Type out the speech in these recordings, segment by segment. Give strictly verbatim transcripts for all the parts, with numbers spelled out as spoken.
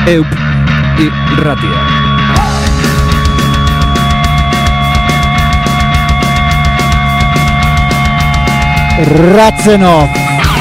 Eup Irratia. Ratzenov.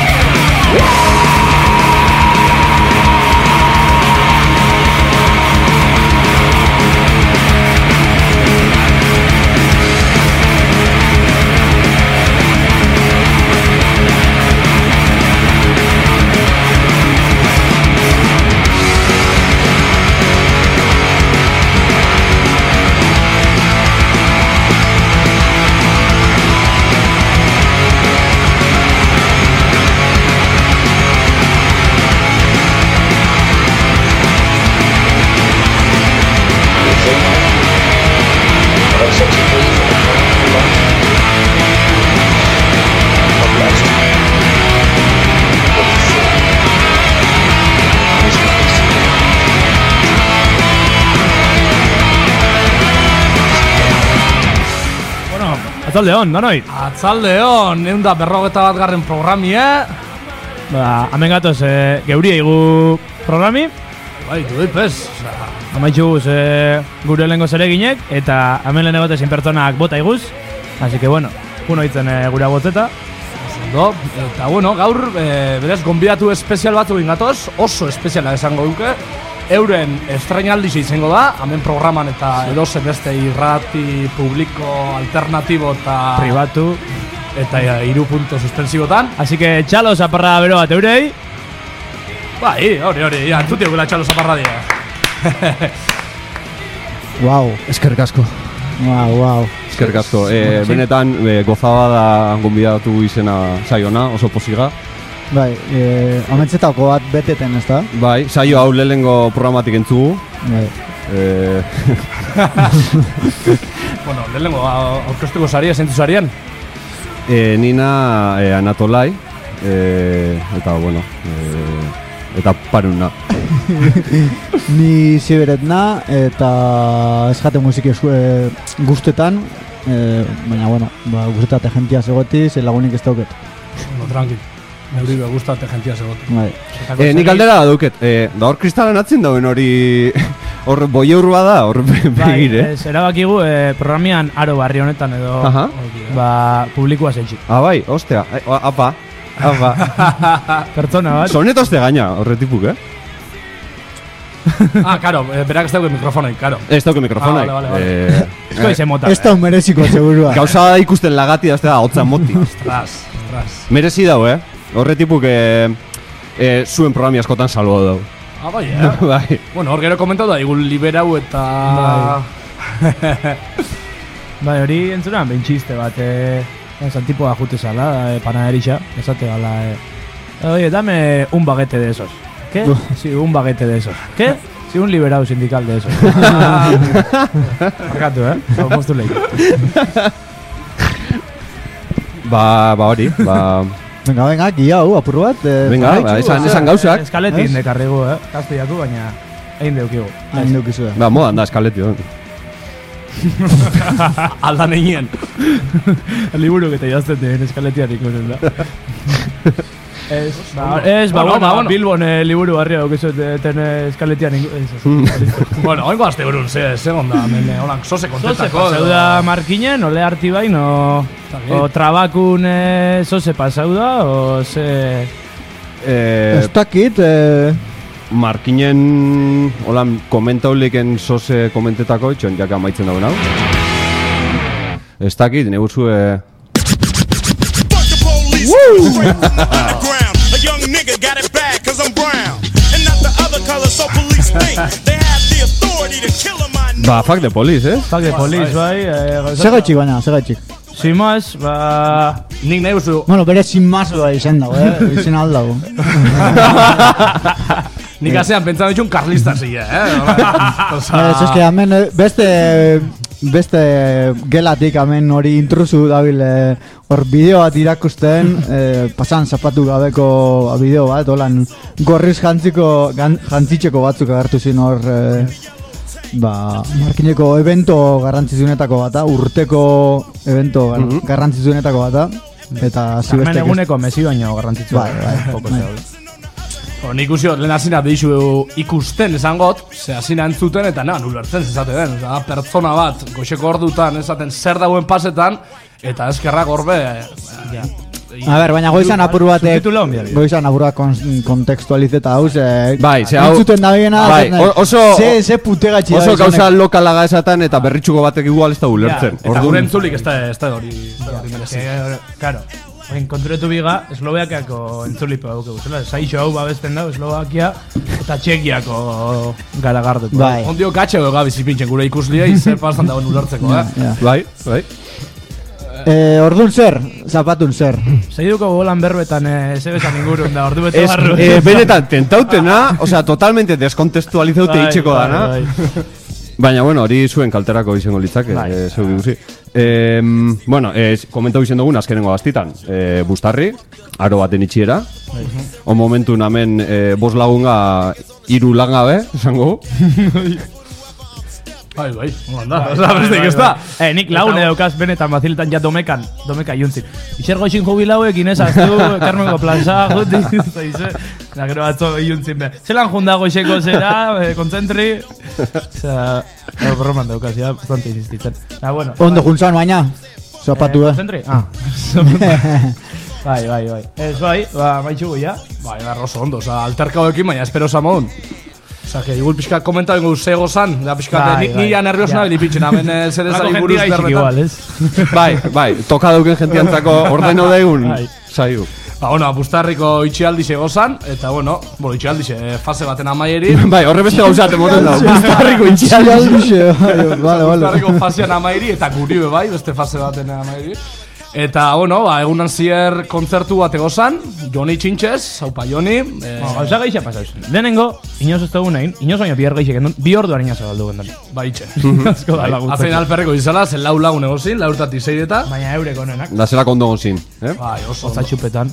Atzalde hon, danoi? Atzalde hon, egun da berrogeta bat garren programie. Ba, hamen gatoz, e, geuri eigu programi. Bai, du dipez. Amaitxu guz e, gure lehenko zereginek, eta hamen lehen egotezin pertsonak bota iguz. Así que, bueno, puno hitzen e, gure agotzeta. Do, eta, bueno, gaur, e, berez, gonbidatu espezial batzu gingatoz, oso espeziala esango duke. Euren estrainaldi izango da, hemen programan eta edozen beste irrati, publiko, alternatibo eta... Pribatu. Eta ja, iru punto suspensibotan. Así que, txalo zaparra bero bat eurei. Bai, hori, hori, ja, entzuti eukela txalo zaparra dira. Wow. Eskerrik asko. Wow, wow. Eskerrik asko. E, benetan, e, gozaba da gonbidatu izena saiona, oso posiga. Bai, eh, amentzetako bat beteten, ez da? Bai, saio hau lehenengo programatik entzugu. Bai. E... bueno, lehenengo aurkeztuko saria, zentzu sarian? E, nina e, Anatolai, e, eta, bueno, e, eta paruna. Ni ziberetna, eta ez jate musiki e, guztetan, e, baina, bueno, ba, guztetate jentia zegotiz, lagunik ez dauket. No, tranquil. Neuri be gustate jentia zegotu. Bai. Eh, nik aldera dauket, eh, da hor kristalan atzin dauen hori, hor boi eur bada, hor begire. Bai, ez, erabakigu eh, programian aro barri honetan edo, Aha. ba, publikoa zeitxik. Ah, bai, ostea, eh, apa, apa. Pertsona bat. Sonet oste gaina, horretipuk, eh? Ah, karo, eh, berak ez dauke mikrofonaik, karo. Ez dauke mikrofonaik. Ah, vale, vale, vale. Eh, Esko izen mota. Ez da mereziko, segurua. Gauza da ikusten lagati da, ez da, hotza moti. Ostras, ostras. Merezi dau, eh? Horretipuk, eh, eh, zuen programi askotan salbo dau. Ah, bai, eh? Bai. Bueno, hor gero komentatu da, igun liberau eta... Bai, hori entzuran, bentxiste bat, eh, zantipoa jute zala, eh, panaderitxa, esate gala, eh. Oye, dame un baguete de esos. ¿Qué? Sí, un baguete de esos. ¿Qué? Sí, un liberado sindical de esos. Markatu, eh? Hau moztu lehi. Ba, ba hori, ba... Venga, venga, guia hau, apur bat. Eh, Venga, ba, esan, esan gauzak. Eskaletin dekarrigu, eh? Gaztiaku, baina egin deukigu. Hain dukizu. Ba, modan da eskaleti, hon. Aldan egin. Liburu que te jazten den eskaletian ikusten da. Ez, ba, ez, ba, Bueno, bueno, ba, bueno. Bilbon eh, liburu barria dukizu ten eskaletian ikusten. Bueno, oingo azte burun, ze, ze onda, hemen, eh, holan, sose Zose kontetako. pasau da markinen, ole harti bain, o, bien. o trabakun eh, zose pasau da, o ze... Eh, Ez dakit, eh, Markinen, holan, komentauliken soze komentetako, itxon, jaka maitzen dauen hau. Ez dakit, nebuzu, eh... A young nigga got it bad cause I'm brown and not the other color, so police think they have the authority to kill a man. Ba, fuck the police, eh? Fuck the police, bai, eh, gauzata. segaitxik baina, segaitxik. Sin más, ba... Nik nahi guzu... Bueno, bere sin mazoa izan dago, eh? Izan aldago. Nik azean pentsan ditun karlista zile, eh? Ez, ez que hemen eh, beste... Beste gelatik hemen hori intrusu dabil eh, hor bideo bat irakusten eh, pasan zapatu gabeko bideo bat, holan gorriz jantziko, gan, jantzitzeko batzuk agertu zin hor eh, ba, markineko evento garrantzitsuenetako bata, urteko evento gar, Mhm. garrantzitsuenetako bata eta Carmen eguneko mezi baino garrantzitsua. Bai, bai, Joko bai. zehau. O, nik usio, lehen hasina behizu ikusten esangot, ze hasina entzuten eta na, nulertzen zezate den. Osa, pertsona bat, goxeko ordutan, esaten zer dauen pasetan, eta eskerrak orbe... Ja. A ber, baina goizan apur batek, Subtitula onbia dira. goizan apur bat kon- kontekstualizeta hau, ze... Bai, ze hau- entzuten da biena, bai, o- oso- ze, ze putegatxi da Oso izanek. gauza lokalaga esaten eta berritxuko batek igual ez da ulertzen. Eta gure entzulik ez da, ez da hori, ez da hori merezi. Eh, Claro, oin konturetu biga, Eslovakiako entzulipo dugu, zela, saixo hau babesten da, Eslovakia eta Txekiako garagardu. Bai. Ondio katxe dugu gabiz ipintzen gure ikusliei, zer pasan dagoen ulertzeko, eh? Ja. Bai, bai. Eh, ordun zer, zapatun zer. Seiduko golan berbetan eh, zebesan ingurun da, ordu bete Ez, barru. eh, benetan, tentautena, osea, totalmente deskontestualizaute Bai, itxeko bai, dana. bai. Baina, bueno, hori zuen kalterako izango litzake, Bai. eh, zeu diguzi. Eh, bueno, eh, komentau izen dugun azkenengo gaztitan. Eh, Bustarri, aro baten itxiera. O momentu namen eh, bos lagunga iru langabe, esango. Bai, bai, onan da, oza, bestek ez da. Eh, nik laune daukaz benetan baziletan ja domekan, domeka juntzin. Ixer goxin jubilauekin ez, aztu, Carmengo plaza, jutik, zaize. Da, gero atzo juntzin be. Zelan junda goxeko zera, eh, kontzentri. Osa, eh, broman daukaz, ja, bastante insistitzen. Da, bueno. Ondo juntzan baina, zapatu eh. eh. Kontzentri? Ah. Bai, bai, bai. Ez bai, ba, maitxugu ja. Bai, da, oso ondo, oza, alterka hoekin, baina espero zamon. Osa, que igual pixka komentau ingo zego zan, da pixka, Bai, ni bai. ja nervios Ja. nabili pitxen, hemen eh, zer Lako ezari buruz jentia gaixik igual, berbetan. ez? Bai, bai, toka dauken jentiantzako ordeno deun, Bai. zaiu. Ba, bueno, Bustarriko itxialdi zego zan, eta, bueno, bueno, itxialdi ze, fase baten amaieri. Bai, horre beste gauzat emoten da. Bustarriko itxialdi. Itxialdixe, bai, vale, vale. Bustarriko fasean amaieri, eta guri be bai, beste fase baten amaieri. Eta, bueno, ba, egunan zier kontzertu bat egozan, Joni Txintxez, haupa Joni. Eh, Ba, Gauza gaixa pasa eusen. Lehenengo, inoz ez dugu nahin, inoz baino bihar gaixek endun, bi ordu harina zabaldu gendun. ba, itxe. Asko da laguntzen. Azein alperreko izala, zen lau lagun egozin, laurtatik zeireta. Baina eureko honenak. Da zela kondo gozin, eh? Bai, oso Oza ondo. txupetan.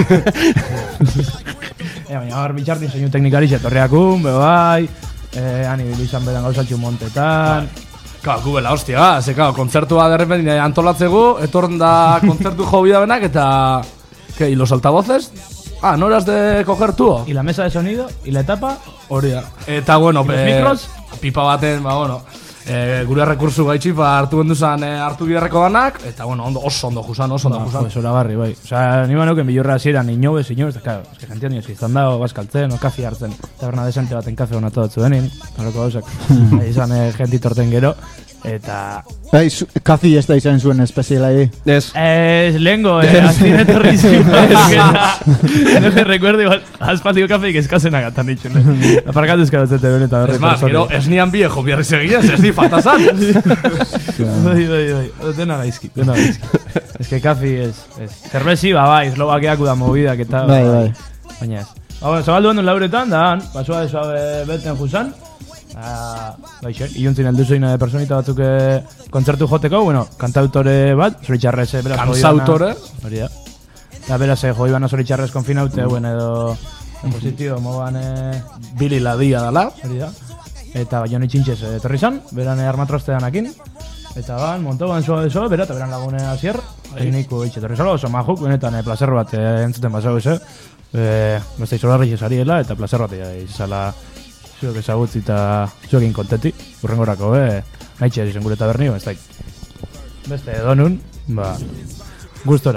E, baina hor bitxartin soinu teknikari xetorriakun, be bai, eh, ani bilu izan bedan gauzatxu montetan. Ka, gubela, hostia, ze, kao, kontzertua derrependin antolatzegu, etorren da kontzertu jo bidabenak, eta... ¿Qué, y los altavoces? Ah, ¿no eras de coger tú? Y la mesa de sonido, y la etapa, Hori da. Eta, bueno, ¿Y los pe- micros? pipa baten, ba, bueno, eh, gure rekursu gaitxi, ba, hartu genduzan eh, hartu biharreko danak, eta, bueno, ondo, oso ondo jusan, oso ondo ba, jusan. jo, zoragarri, bai. Osa, ni baneuken bilurra hasieran inobez, inobez, claro, es que gentia nioz izan dago, bazkaltzen, o kafi hartzen. Taberna desente baten kafe hona todatzu denin, horreko gauzak. Nahi izan eh, gentitorten gero, eta... Bai, zu- kafi ez da izan zuen espeziala ahí. Ez. Eh, lehengo, eh, azien etorri zin, no te recuerdo igual, aspaldiko kafeik eskazenak atan ditxun, eh. Aparkatu eskabatzete benetan. Es más, gero, ez nian viejo, biarri segien, ez di fatazan. Bai, bai, bai, dena gaizki, dena gaizki. Es que kafi es, es. Zerbezi, ba, bai, Eslovakiako da movidak eta... Bai, bai. Baina ez. Ba, bueno, zabaldu handun lauretan, da han, basua de suabe beten juzan. Ah, baixe, iluntzin alduzoina de personita batzuk eh, kontzertu joteko, bueno, kantautore bat, zoritxarrez, eh, beraz Kansautore? Hori da. Eta beraz, eh, joi bana zoritxarrez konfinaute, bueno, edo... Positibo, moban, eh, Billy la dia dala. hori da. Eta Joni Txintxez eh, etorri zan, beran eh, armatrosteanakin. Eta ban, monto ban soa deso, bera, eta beran lagune azier. Tekniku eitxe etorri zala, oso majuk, benetan eh, placer bat eh, entzuten basau ez, eh. Eh, beste izolarri esariela, eta placer bat eh, izala zuek ezagutzi eta zuekin kontenti. Urrengorako, eh, nahi txea izen gure taberni, ez daik. Beste edonun, ba, gustora.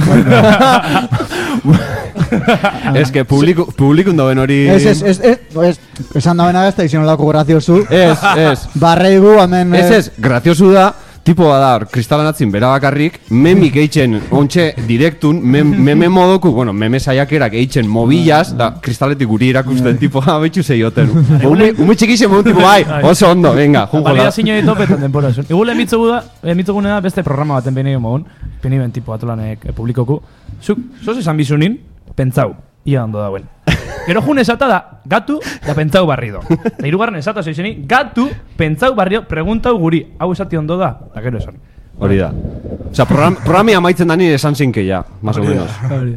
Ez que publiku, publikun dauen hori... Ez, ez, ez, ez, ez, esan da bena ez da izan olako graziosu. Ez, ez. Barreigu, hemen... Ez eh, ez, graziosu da, tipo badar, kristalan atzin bera bakarrik, memik eitzen ontxe direktun, mem, meme modoku, bueno, meme saiakerak eitzen mobilaz, da kristaletik guri irakusten, tipo, ha, betxu zeioten. Ume, ume txikixe modu, tipo, bai, oso ondo, venga, junjola. Validazio topetan denbora zuen. Igule emitzugu da, emitzugune da beste programa baten beni mogun, peni ben tipo atolanek e, publikoku. Zuk, zoz esan bizunin, pentsau, ia ondo dauen. Gero jun esata da, gatu da pentsau barrido. Da irugarren esata zoizeni, gatu pentsau barrido, preguntau guri, hau esati ondo da, da gero esan. Hori da. Osa, program, programia amaitzen da nire esan zinke ja, más o menos.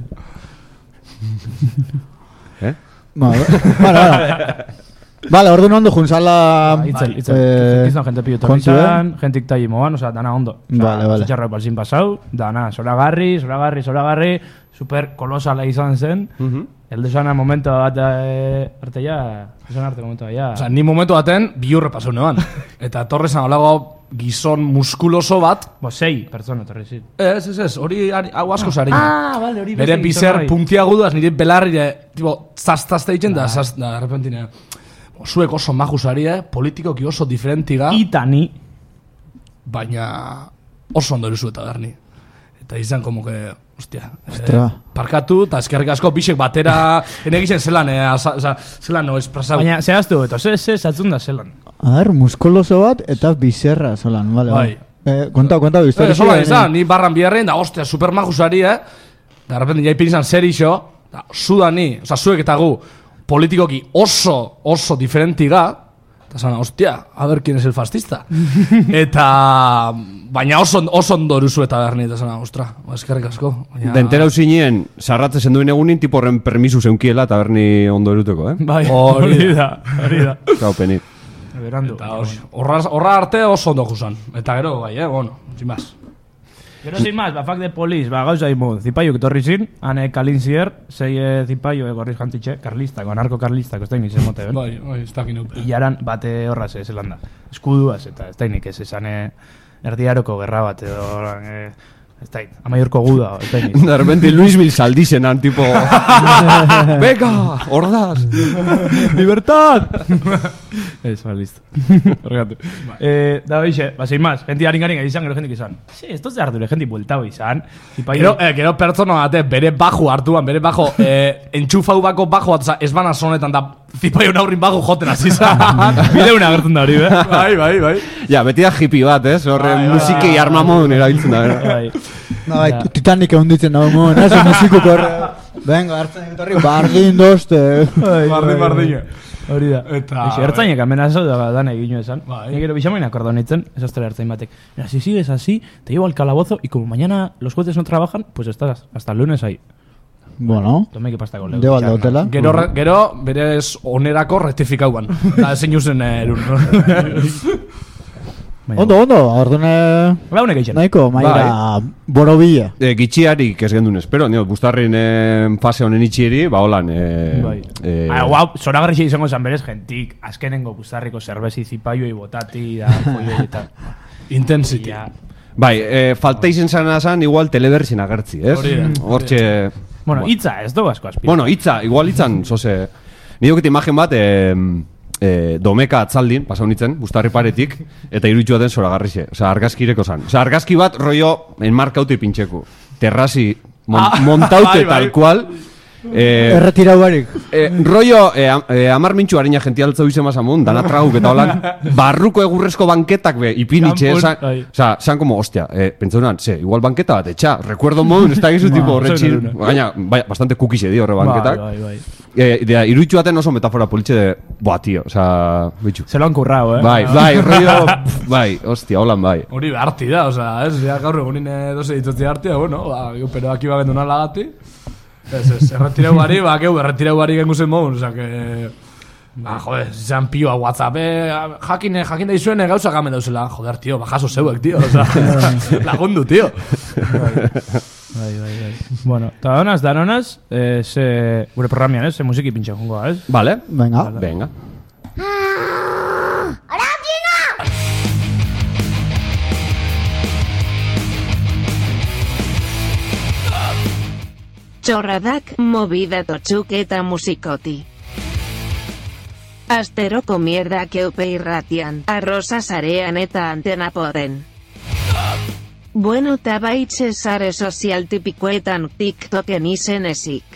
Eh? Ba, bueno, bueno. Vale, ordu ondo juntzala... Itzel, itzel. eh, Izan gente pilo kontu, eh? torrizan, jentik tai moan, oza, dana ondo. Vale, vale. Zutxarra balzin pasau, dana, zoragarri, zoragarri, zoragarri, super kolosala izan zen. Mhm. Heldu zana momento bat eh, arte ja, esan arte momento ja. Osa, ni momentu baten bi urre pasau neban. Eta torrezan olago gizon muskuloso bat. Bo, sei pertsona torri zit. Ez, ez, ez, hori ari- hau asko zarina. Ah, vale, hori Bere beste bizer gizon bai. puntiaguduaz nire belarri, tipo, zaztazte ditzen da, zaz, da, repentine. Zuek oso maju zari, eh? Politikoki oso diferentiga, Itani. baina oso ondo eruzu eta berni. Eta izan como que, hostia, Ostra. eh, parkatu, eta eskerrik asko bisek batera, enegisen zelan, eh, asa, oza, zelan no, esprasau. Baina, zehaztu, eta ze, ze, zatzun da zelan. A ver, muskoloso bat eta bizerra solan, vale, Bai. Eh, konta, konta, Eh, bizterri. sola izan, ni barran biharrein, da, hostia, super majusari, eh? Da, repente, jaipin izan zer iso, da, sudani, oza, zuek eta gu, politikoki oso, oso diferentiga, eta zan, hostia, a ver, quién es el fascista. Eta, baina oso, oso ondo eruzu eta berni, eta zan, ostra, eskerrik asko. Baina... Dentera usinien, sarratzen duen egunin, tipo horren permisu zeunkiela eta berni ondo eruteko, eh? Bai, Hori hori da, hori da. Gau penit. Berandu. Eta os- horra, horra arte oso ondo juzan. Eta gero, bai, eh, bueno, sin más. Gero sin más, ba, fak de poliz, ba, gauza imu, zipaiuk etorri zin, hane kalin zier, zei eh, zipaio egorriz jantitxe, karlistako, anarko-karlistako, ez da iniz emote, ben? Bai, bai, ez dakin neupe. Ilaran bate horraz ez zelan da. Eskuduaz, eta ez da inik ez esan eh, erdiaroko gerra bat edo, eh, ez da, amaiurko guda, ez da inik. De repente Luis Mil saldizenan, tipo... Beka, ordaz! ¡Libertad! Eso, listo. Orgatu. Eh, da hoxe, ba, sin más, gente haringarin izan, gero jendik izan. Sí, esto es de ardure, gente bueltau izan. Gero, eh, gero pertsona bate bere bajo hartuan, bere bajo, eh, entxufau bako bajo bat, oza, ez bana sonetan da zipaio aurrin bajo joten hasi izan. Bideuna agertzen da hori, be? Bai, bai, bai. Ja, beti da hippie bat, ez? Horre Bai, bai, musikei arma modun erabiltzen da. eh? Bai. No, bai, Ja. Titanic ehunditzen dago moen, ez, musiko korre. Venga, hartzen etorri, bardin dozte. Bardin, bardin. Hori da. Eta- Eixe, ertzainek amenazo da dan egin esan. Bai. Ni gero bixamain akordonitzen, ez aztera ertzain batek. Mira, si sigues así, te llevo al calabozo y como mañana los jueces no trabajan, pues estás hasta el lunes ahí. Bueno, Tome que pasta con leu. deo alde hotela. Gero, re- gero, berez onerako rektifikauan. Da, zein usen erun. Ondo, ondo, ordune Launek eixen. nahiko, maira, borobila. E, gitxiarik ez gendun espero, nio, Bustarrin eh, fase honen itxieri, ba holan... Eh, Bai. eh, Ah, guau, zoragarri izango zan berez gentik, azkenengo guztarriko zerbezi zipaioi botati da, foioi eta... Intensity. Ja. Bai, eh, falta izen zana zan, igual telebersin agertzi, ez? Hori da. Hortxe... Bueno, hitza, ez dugu asko azpi. Bueno, hitza, igual hitzan, zoze... Ni doket imagen bat, eh, eh, domeka atzaldin, pasau nintzen, Bustarri paretik, eta iruditu den zoragarrixe. Osa, argazkireko zan. Osa, argazki bat, rollo, enmarkaute pintxeku. Terrazi, mon, Ah, montaute bai, bai. tal cual. Eh, Erretirau barik. Eh, rollo, eh, am- eh, amar mintxu harina gentialtzau izen mazamun, dana traguk eta holan, barruko egurrezko banketak be, ipinitxe, Kanpun, san, bai. oza, san como, hostia, eh, pentsaunan, ze, igual banketa bat, etxa, recuerdo modun, ez da gizu, tipo, horre zen txil, eruna. gaina, bai, bastante kukixe di horre banketak. Bai, bai, bai. Eh, de, iruditu baten oso metafora politxe de, boa, tío, oza, bitxu. Se lo han currado, eh? Bai, bai, rollo, pf, bai, hostia, holan bai. Hori beharti da, oza, ez, ja gaur egunin doze dituzte hartia, bueno, ba, gero, pero aki bagendu nalagati. Ez, ez, erretireu gari, ba, geu, erretireu gari gengu zen modun, oza, que... Ba, joder, izan pioa WhatsApp, eh, jakin, jakin da izuen gauza gamen dauzela. Joder, tio, bajaso zeuek, tio, oza, lagundu, tio. Bai, bai, bai. Bueno, eta donaz, danonaz, eh, ze, gure programian, ez, ze musiki pintxe jongo, ez? Vale? Venga. Venga. Txorradak, movida totxuk eta musikoti. Asteroko mierdak eupe irratian, arroza sarean eta antena poden. Bueno, tabaitxe sare sozial tipikoetan TikToken izen ezik.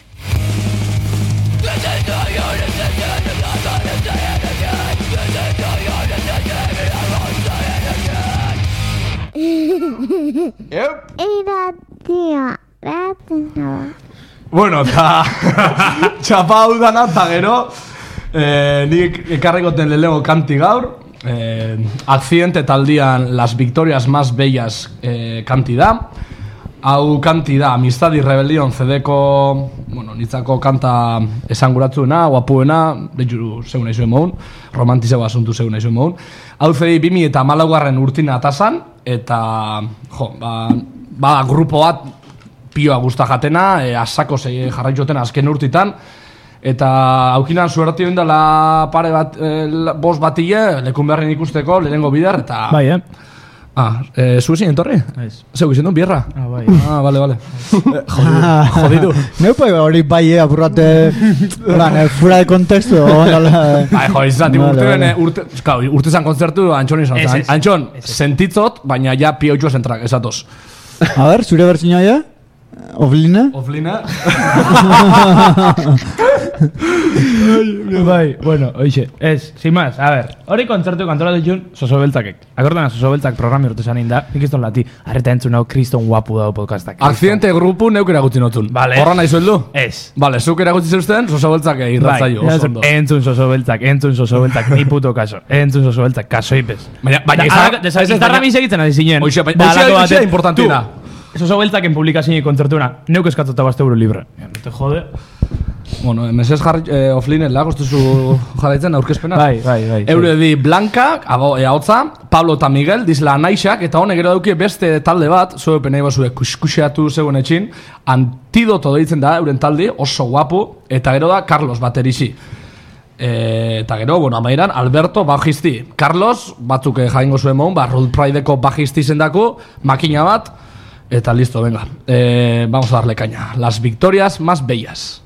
Bueno, eta txapa hau dana, eta gero, eh, nik ekarrikoten lelego kanti gaur, eh, Accidente taldian Las Victorias Más Bellas eh, kanti da. Hau kanti da Amistad y Rebelión C D-ko, bueno, nitzako kanta esanguratzuena, guapuena, deitu zeun nahi zuen mogun, romantizau asuntu zeun nahi zuen mogun. Hau zei bimi eta malaugarren urtina atazan, eta, jo, ba, ba grupo bat pioa guzta jatena, e, asako zei jarraitxoten azken urtitan, eta aukinan suerti dela pare bat, eh, bost batile, lekun beharren ikusteko, lehenengo bider, eta... Bai, eh? Ah, eh, zu ezin entorri? Ez. Zeu izan duen bierra? Ah, bai. Ah, bale, bale. Jodidu. Neupa hori bai, eh, apurrate, lan, eh, fuera de contexto. Bai, jo, izan, tipo, Vale, urte, vale. bene, urte, kau, urte zan konzertu Antxon izan. Ez, ez. Antxon, sentitzot, baina ja piotxua zentrak, esatoz. A ver, zure bertzinoa ja? Ofline? Oflina? Bai, bueno, oixe, ez, sin más, a ver, hori kontzertu kantoratu ditun Soso Beltzakek. Akordana Soso Beltzak programi urte zanin da, nik izton lati, arreta entzun hau kriston guapu dago podcastak. Akzidente grupu neuk erakutzi notun. Vale. Horra nahi zueldu? Ez. Vale, zuk erakutzi zeuzten, Soso Beltzak irratzaio, Bai, oso ondo. entzun Soso Beltzak, entzun Soso Beltzak, ni puto kaso, entzun Soso Beltzak, kasoipez. Baina, baina, Da- izan- ez ez Izarra baina- mi segitzen ari zinen. Hoxe, bai- Da, hoxe- halako hoxe da batek, importantiena. tu, Soso Beltzaken publikazioa kontzertuna, neuk eskatzota bazte euro libre. Ja, no te jode. Bueno, mesez jarri, eh, oflinen lago, zu jarraitzen aurkezpena. Bai, bai, bai. Eure di Blanca, abo, e, haotza, Pablo eta Miguel, dizela anaixak, eta honek gero dauki beste talde bat, zue penei bazue kuskuseatu zegoen etxin, Antidoto deitzen da, euren talde, oso guapo, eta gero da Carlos baterisi. E, eta gero, bueno, amairan, Alberto bajisti. Carlos, batzuk eh, jaingo zuen mon, ba, Road Prideko bajisti zendako, makina bat, eta listo, venga. E, vamos a darle caña. Las victorias más bellas.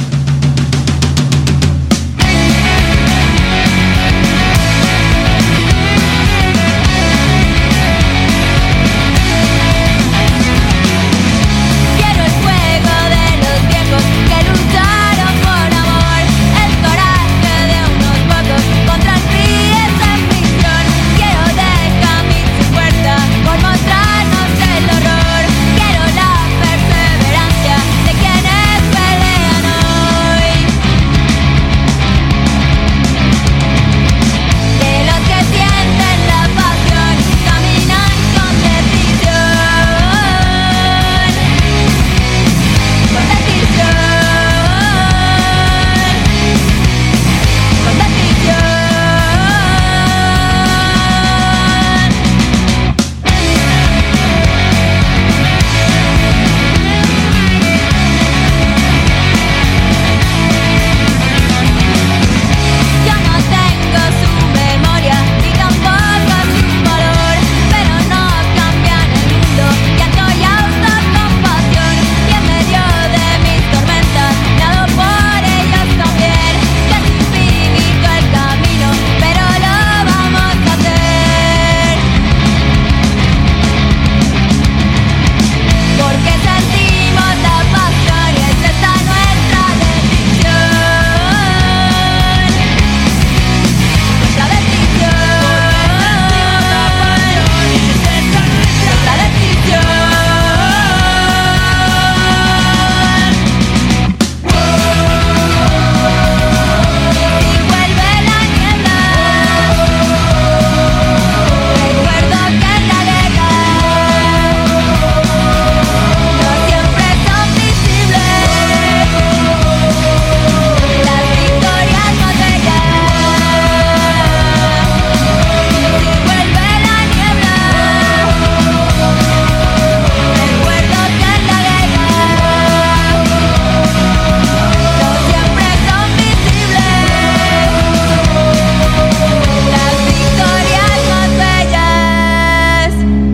Quiero el fuego de los viejos que lucharon por amor, el coraje de unos pocos contra el frío esa ficción. Quiero de Camille su fuerza por mostrarnos el horror. Quiero la perseverancia de quienes pelean hoy, de los que sienten la pasión, caminan con decisión. Con decisión, con decisión. Yo no tengo su memoria ni tampoco su valor, pero no cambian el mundo y ando y autocompasión. Y en medio de mis tormentas nado por ellos también, que es infinito el camino, pero lo vamos a hacer, porque sentimos la pasión y es esta nuestra decisión. Nuestra decisión, nuestra decisión. Si vuelve la niebla, recuerdo que en la guerra no siempre son visibles las victorias más bellas. Si vuelve la niebla, recuerdo que en la guerra no siempre son visibles las victorias más bellas.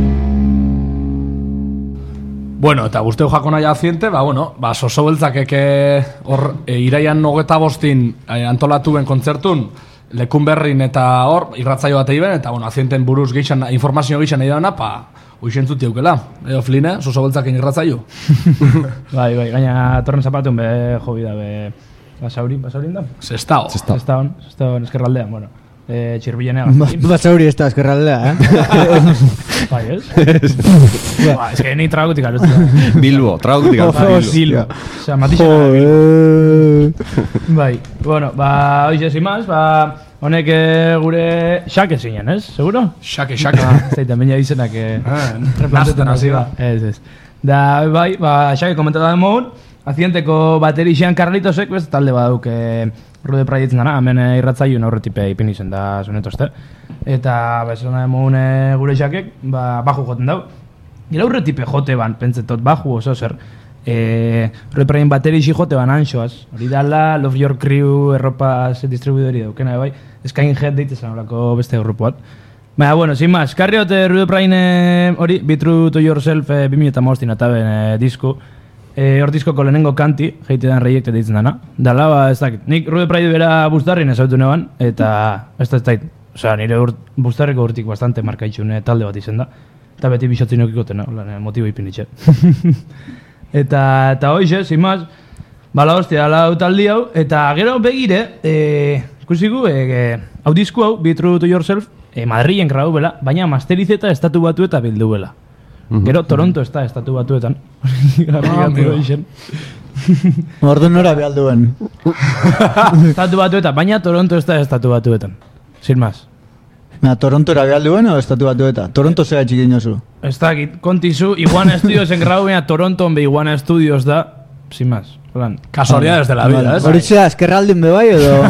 Bueno, eta guzteu jako nahi aziente, ba, bueno, ba, Soso Beltzakeke hor, e, iraian nogeta bostin e, antolatu ben kontzertun, lekun berrin eta hor, irratzaio bat egin, eta, bueno, azienten buruz geixan, informazio geixan nahi dana, pa, hoixentzuti eukela. E, ofline, Soso Beltzaken irratzaio. Bai, bai, gaina torren zapatun be jobi da be basaurin, basaurin da? Zestao. Zestao. Zestaon, zestaon eskerraldean, bueno. Eh, txirbilenea. Basauri ez da eskerraldea, eh? Bai, ez? Ba, ez que ni tragutik alutu. Bilbo, trautik alfa Bilbo. Silbo. Osea, matixen. Joder. Bai, bueno, ba, hoxe sin más, ba, honek eh, gure xake zinen, ez? Seguro? Xake, xake. Zaiten, baina izenak eh, Ah, replantetan nazten hasi da. Ez, ez. Da, bai, ba, xake komentatu da mogun, azienteko baterixean Carlitosek, beste talde baduk eh, Rude Praietzen dana, hemen eh, irratzaiun aurretipe ipin izen da zunetozte. Eta, ba, esan da mogun eh, gure xakek, ba, baju joten dau. Gila aurretipe jote ban, pentsetot, baju oso zer. E, Reprain baterixi jote ban anxoaz. Hori dala, Love Your Crew erropa set distribuidori daukena, bai. Skyhead deitezan horako beste grupo bat. Baina, bueno, sin más, karriote Reprain hori, Be True to Yourself e, bi mila hamabostin ataben e, disku. E, hor diskoko lehenengo kanti, Hate dan Rejected deitzen dana. Dala, ba, ez dakit. Nik Reprain bera bustarrin ezautu neban, eta ez da ez dakit. Osea, nire urt, bustarriko urtik bastante markaitxune talde bat izen da. Eta beti bisotzin okikoten, no? Motibo ipinitxe. Eta, eta hoxe, sin más, bala hostia, lau taldi hau, eta gero begire, e, ikusiku, e, hau disku hau, Be True to Yourself, e, Madrilen grabau bela, baina masterizeta estatu batu eta bildu bela. Mm-hmm. Gero Toronto ez da estatu batuetan. Ordu nora behal duen. Estatu batuetan, baina Toronto ez da estatu batuetan. Sin más. Na, Torontora behal duen o estatu batuetan? Toronto zega txiki inozu. Ez dakit, kontizu, Iguana Studios engrau baina Toronton be Iguana Studios da, sin más. Plan. Casualidades de la vida, ¿es? Hori zera, eskerraldin bebai edo...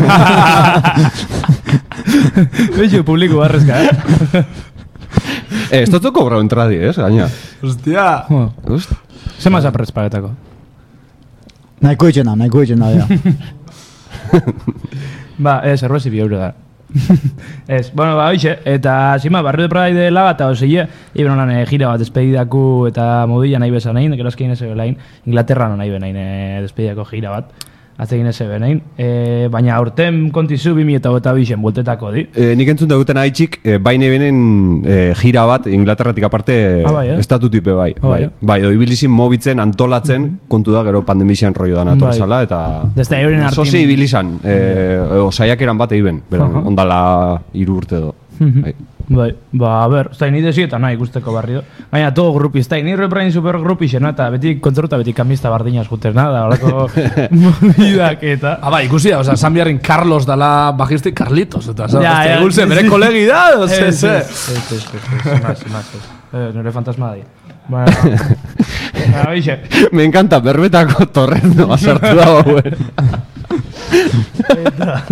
Beixo, publiko barrezka, eh? Eh, esto te cobra entradi, ¿eh? Gaina. Hostia. Hostia. Se más aprez pagetako. Nahiko itxena, nahiko itxena, ja. Ba, ez, errozi bi euro da. Ez, bueno, ba, hoxe, eta zima, barrio de Pride laga eta oseie, iben honan e, gira bat despedidako eta modilla nahi bezan egin, ekerazke egin eze belain, Inglaterra nahi benain e, despedidako gira bat, azte egin eze benain, e, baina aurten kontizu bimi eta gota bixen, bueltetako di. E, nik entzun daguten haitxik, e, baina benen e, gira bat, Inglaterratik aparte, ah, bai, eh? estatutupe bai. Oh, bai, ja. bai, do ibilizin mobitzen, antolatzen, mm-hmm. kontu da, gero pandemizian rollo da naturazala, eta... Desde euren artin... Zozi ibilizan, e, osaiak eran bate iben, bera, uh-huh. ondala iru urte do. Mm-hmm. Bai. Bai, ba, a ber, ez da, nire zietan nahi guzteko barri do. Baina, todo grupi, ez da, nire Reprain super grupi xena, eta beti kontzerta, beti kamista bardinaz juten, nada, horako movidak eta... Ah, bai, ikusi da, oza, San Biarrin Carlos dala bajistik Carlitos, eta, oza, ja, ja, egulze, bere kolegi da, oza, ez, ze. ez, ez, ez, ez, ez, nire fantasma da. Bueno, oixe. Me encanta, berbetako torrendo asartu dago, güey. Eta...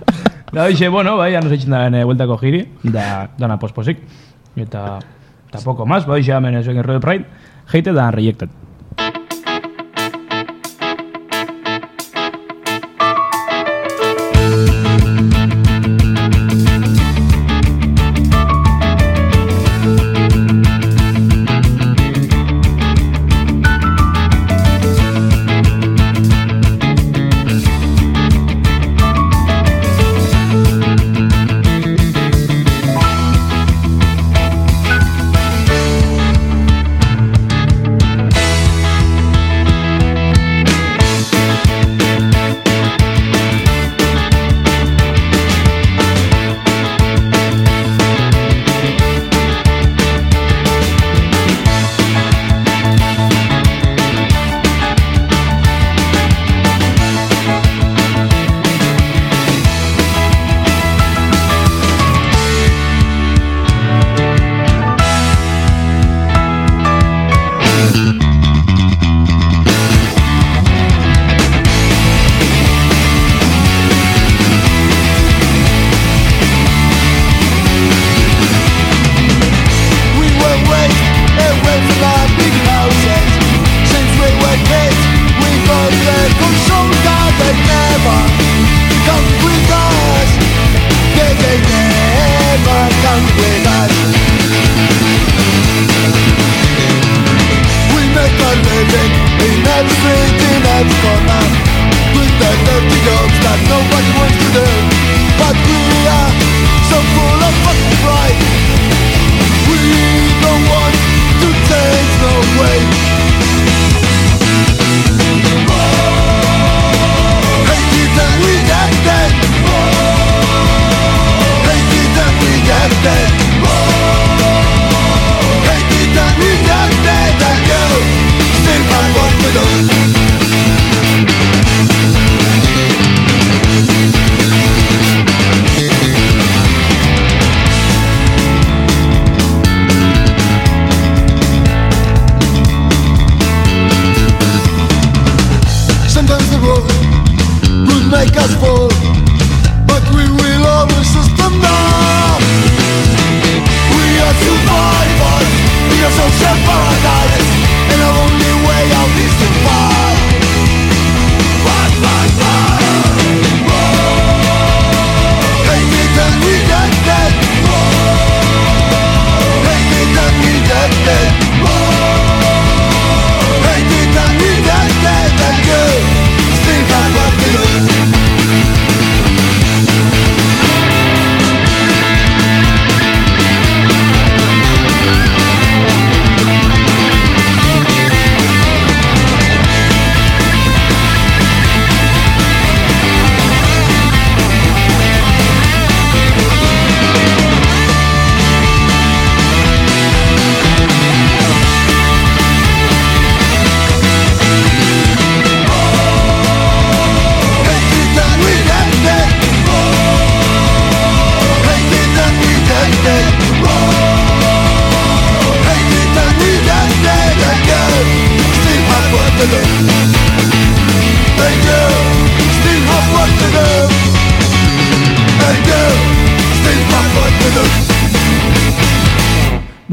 Da, oixe, bueno, bai, anos eitzen da bueltako giri, da, dana posposik. Eta, eta poco más, bai, oixe, hemen ezoen Royal Pride, Hate dan Rejected. social paradise, and our only way out is to fight.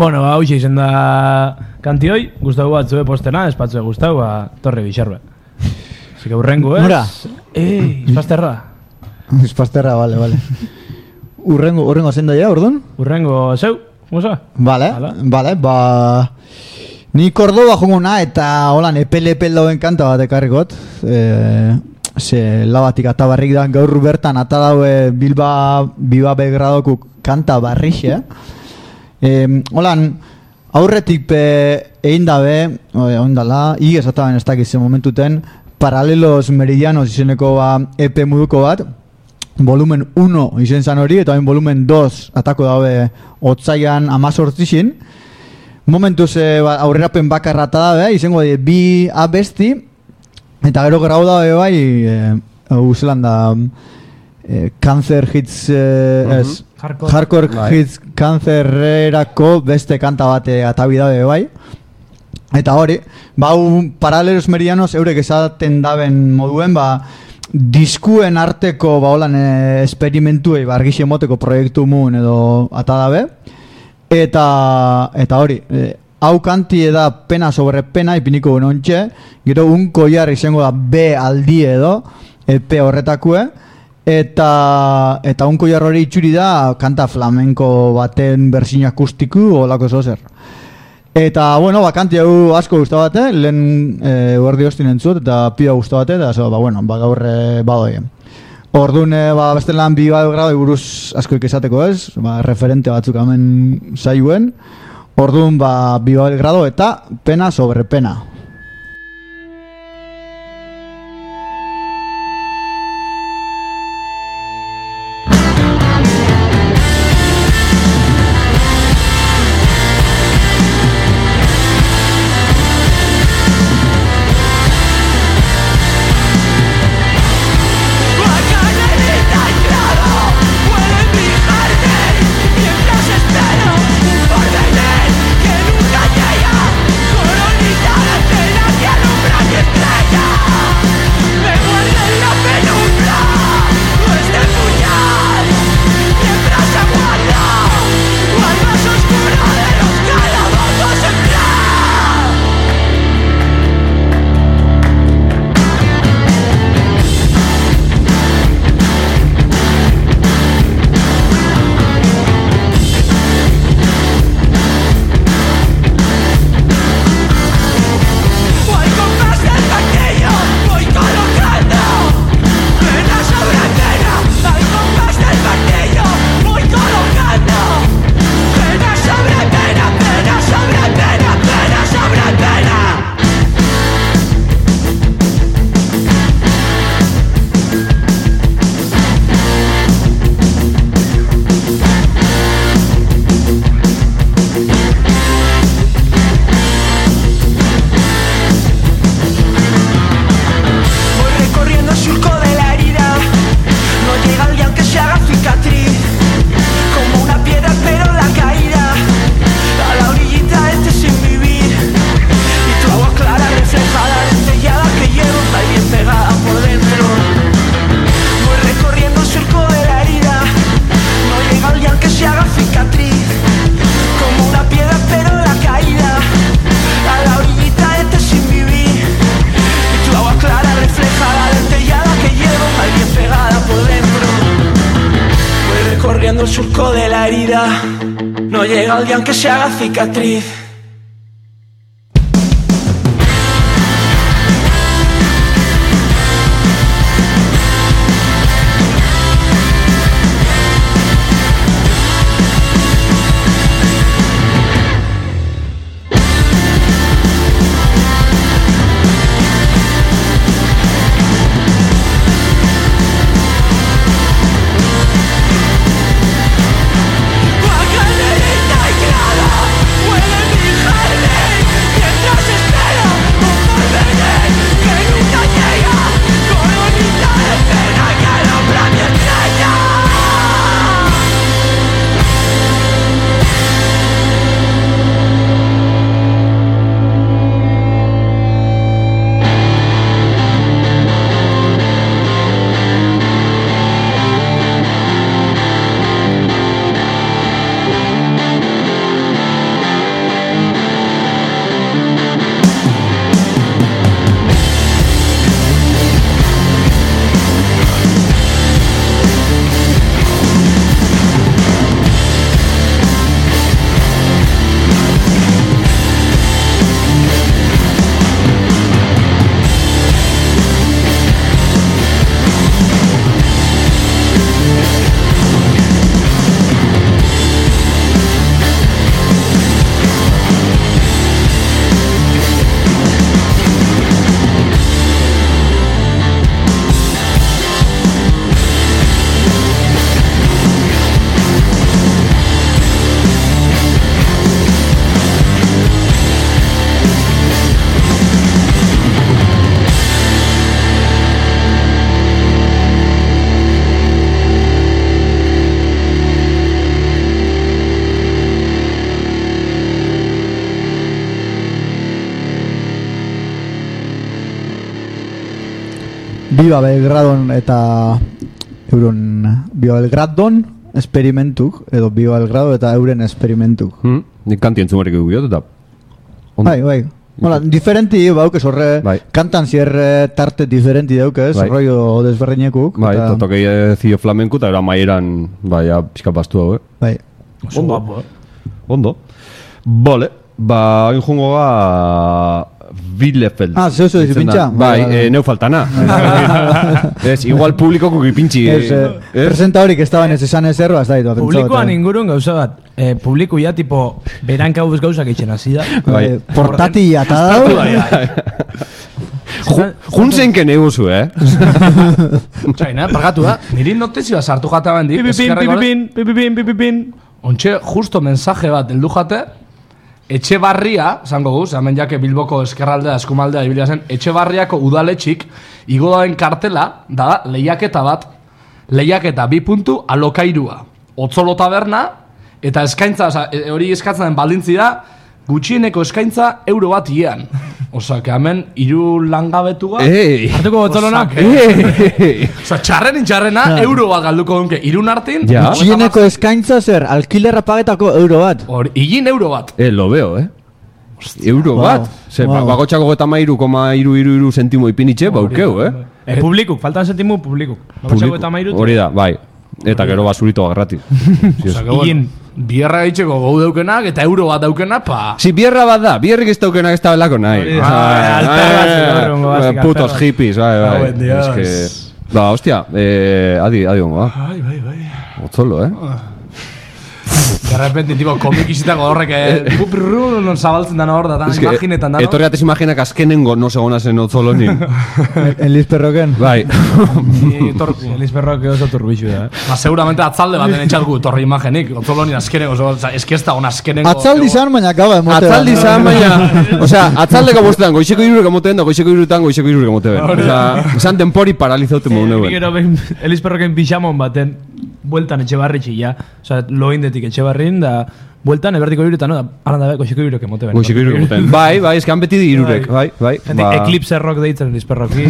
Bueno, ba, hauxe izen da kantioi, gustau bat zue postena, espatzue gustau, ba, torre bixarbe. Así que urrengo, ez? Nora? Ei, espazterra. Espazterra, vale, vale. Urrengo, urrengo zenda ja, orduan? Urrengo, zeu, guza? Vale, Hala. vale, ba... Ni Kordoba jongo na eta holan epel-epel dauen kanta bat ekarrikot. E, ze labatik atabarrik da gaur bertan ata daue Bilba, Biba Belgradoku kanta barrixe. E, holan, aurretik pe egin dabe, ondala, igez ataben ez dakiz momentuten, Paralelos Meridianos izeneko ba, E P moduko bat, volumen uno izen zan hori, eta hain volumen dos atako dabe otzaian amazortzixin. Momentuz e, ba, aurrerapen bakarra eta dabe, izango die bi abesti, eta gero grau dabe bai, e, uzelan da, e, Cancer Hits, e, uh-huh. ez, Hardcore, Hardcore bai. Hits Cancerrerako beste kanta bate atabi dabe bai. Eta hori, ba, Paralelos Meridianos eurek esaten daben moduen, ba, diskuen arteko, ba, holan, e, esperimentuei, ba, argixe moteko proiektu mun edo ata dabe. Eta, eta hori, e, hau kanti da pena sobre pena, ipiniko benontxe, gero unko jarri izango da B aldi edo, E P horretakue, eta, eta unko jarri hori itxuri da kanta flamenko baten berzin akustiku olako zozer. Eta, bueno, ba, kanti hau asko guztabate, lehen e, guardi hostin entzut, eta pia guztabate, eta so, ba, bueno, ba, gaur e, badoi. Orduan, e, ba, beste lan bi bat grado buruz asko ikesateko ez, ba, referente batzuk hemen zailuen. Orduan, ba, bi bat grado eta pena sobre pena. el surco de la herida, no llega el día aunque se haga cicatriz. Huele mi Biba Belgradon eta euren Biba Belgradon esperimentuk, edo Biba Belgrado eta euren esperimentuk. Hmm? Nik kanti entzumarik egubiot, eta... Bai, bai. Hola, diferenti baukez horre, bai. Kantan zierre tarte diferenti daukez, bai. Rollo desberdinekuk. Bai, eta tokei zio flamenku, eta era maieran, bai, pixka bastu hau, eh? Bai. Ondo. Ondo. Bole, ba, hain jungo ba... Bielefeld. Ah, zeu zeu dizipintxa? Bai, eh, neu faltana. Ez, igual publikoko gipintxi. Ez, eh, presenta horik estaban ez esan ez erro, hasta ditu. Publikoan ingurun gauza bat. Eh, publiku ya, tipo, beran gauz gauzak itxen hasi da. Bai. Portatila eta dau. Juntzen ken eguzu, eh? Txaina, pargatu da. Niri notizioa sartu jata bendi. Pipipin, pipipin, pipipin, pipipin. Ontxe, justo mensaje bat heldu jate. Etxebarria, zango guz, hemen jake Bilboko eskerraldea, eskumaldea ibilia zen, Etxebarriako udaletxik igo dauen kartela, da, lehiaketa bat, lehiaketa bi puntu alokairua. Otzolo taberna, eta eskaintza, oza, hori eskatzen den baldintzi da, gutxieneko eskaintza euro bat iean. Osa, que hemen iru langabetu bat, Ei! Hartuko otzolonak? Ei! Osa, txarrenin txarrena, euro bat galduko dunke, irun hartin, Ja. Gutxieneko eskaintza zer, alkilerra pagetako euro bat. hori, igin euro bat. Eh, lo veo, eh? Euro Wow. bat. Ze, Wow. bagotxako eta mairu, koma iru, iru, iru sentimo ipinitxe, baukeu, eh? Eh, publikuk, faltan sentimu publikuk. Publiku. Eta mairu. Hori da, bai. Eta gero basurito gratis. Osa, que bueno, bierra itxeko gau daukenak, eta euro bat daukenak, pa... Si bierra bat da, bierrik ez daukenak ez da belako nahi. Hori da. Ah, Alperrak, eh, urrungo basik, Putos alperrak. hippies, bai, bai. Hauen, Dios. Es que... Ba, hostia, eh, adi, adi hongo, ba. Bai, bai, bai. Otzolo, eh? De repente, tipo, komik izitako horrek, eh, pupirru, non zabaltzen dana hor da, da, Es que, imaginetan dano. etorri atez imaginak azkenengo no segona zen otzolo nin. Eliz Perroken. Bai. Ni tor- Elizperrok oso turbixu da. Ba, seguramente atzalde baten etxatgu torri imagenik, otzolonin azkenengo, oza, eski ez da on azkenengo... Atzaldi zan, baina gaba emote. Atzaldi zan, baina... Osea, atzaldeko bostetan, goizeko irurek emoten da, goizeko iruretan, goizeko irurek emoten. Osea, esan denpori paralizaute modu neuen. Gero behin Elizperroken pixamon baten bueltan etxebarritxi ja. Osa, loindetik etxebarrin da... Bueltan, ebertiko iruretan, no? Aranda da, goizeko irurek emote ben. Goizeko irurek emoten. Bai, bai, eskan beti di irurek, bai, bai. Gente, Eclipse Rock deitzen Elizperroki.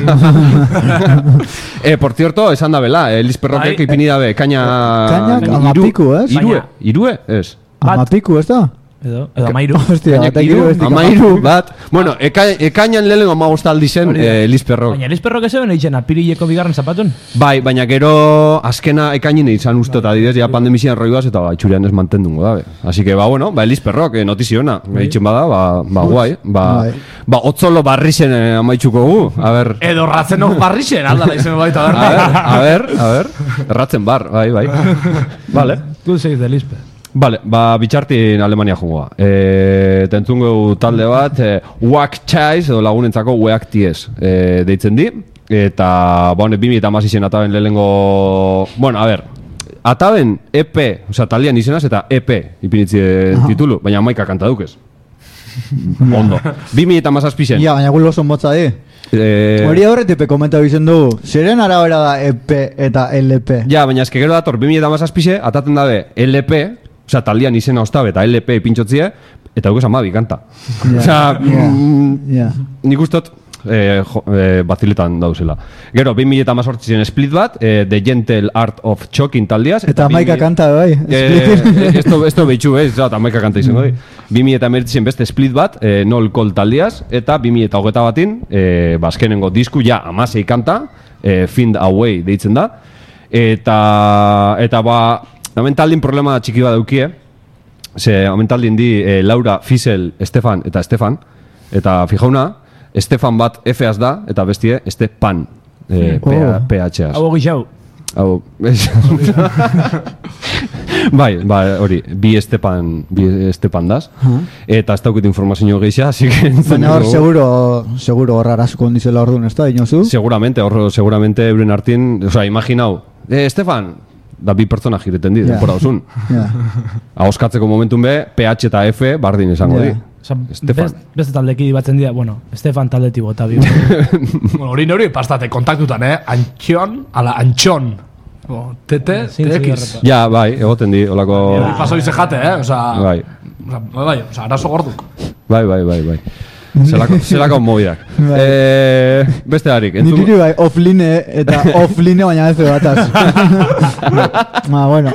Eh, por cierto, esan da bela, Eliz Perrokek Bai. ipini dabe, kaina... Kainak iru- amapiku, ez? Irue, Baina- irue, ez. Amapiku, ez da? Edo, edo amairu. Hostia, Kainak batek iru, iru bestik amairu, bat. Bueno, eka, ekainan lehenengo amagosta aldi zen eh, Eliz Perrok. Baina Elizperrok ez eben eitzen apirileko bigarren zapatun. Bai, baina gero azkena ekainin izan uste eta adidez, ja pandemizian roioaz eta ba, itxurian ez mantendungo dabe. Así que, ba, bueno, ba, Eliz Perrok, eh, notiziona. Eitzen bada, ba, ba, guai. Ba, Bai. ba, otzolo barri zen eh, amaitxuko gu. A ber, Edo ratzenok barrixen, aldala izen baita, a berna. ber, a ber, a ber. Erratzen bar, bai, bai. Vale. Tu zeiz de Elizpe. Vale, ba, bitxartin Alemania jungoa. E, tentzungu talde bat, e, Wack Chais, edo lagunentzako Wack Ties, e, deitzen di. Eta, ba, honet, bimi eta mazizien ataben lehenengo... Bueno, a ver, ataben E P, oza, taldean izenaz, eta E P, ipinitzien titulu, baina maika kanta dukez. Ondo. Bimi eta mazazpixen. Ja, baina gul oso motza di. E, Hori aurretik komentatu izen dugu. Zeren arabera da E P eta L P? Ja, baina eske gero dator, bimi eta mazazpixe, ataten dabe L P, oza, taldean izena ostabe eta L P pintxotzie, eta dukez amabi kanta. Osea, mm, Ja. nik ustot eh, jo, eh, baziletan dauzela. Gero, bi mila hamazortziren split bat, eh, The Gentle Art of Choking taldiaz. Eta amaika kanta, bai. Eh, esto, esto behitxu, eh, eta amaika kanta izango di. bi mila hemeretziren beste split bat, eh, Nol Call taldiaz, eta bi mila hogeita batin, eh, bazkenengo disku, ja, amasei kanta, eh, Find a Way deitzen da. Eta, eta ba, hemen taldin problema txiki bat daukie, ze hemen taldin di eh, Laura, Fisel, Estefan eta Estefan, eta fijauna, Estefan bat F-az da, eta bestie Estepan, eh, Oh. P H az. Hau gixau. Hau, ez? Bai, bai, hori, bi Estepan, bi Estepan daz, eta ez daukut informazio gehiago, así que... Baina hor, seguro, seguro hor arazuko ondizela orduan, ez da, inozu? Seguramente, hor, seguramente euren artin, o sea, imaginau, eh, Estefan, da bi pertsona jireten di, Ja. denpora osun. Ja. Ahoskatzeko momentun be, P H eta F bardin izango Ja. di. Osa, Estefan. best, beste taldeki batzen dira, bueno, Estefan taldeti bota bi. Bueno, hori nori pastate kontaktutan, eh? Antxon, ala antxon. O, T T, Zin, T zin, X. zin, Ja, bai, egoten di, olako... Hori paso ize jate, eh? Osa, Bai, osa, bai, bai, osa, arazo gorduk. bai, bai, bai, bai. Zelako, zelako mobidak. Bai. Eh, beste harik, entzun... Nitiri bai, offline eta offline baina ez bataz. Ma, bueno.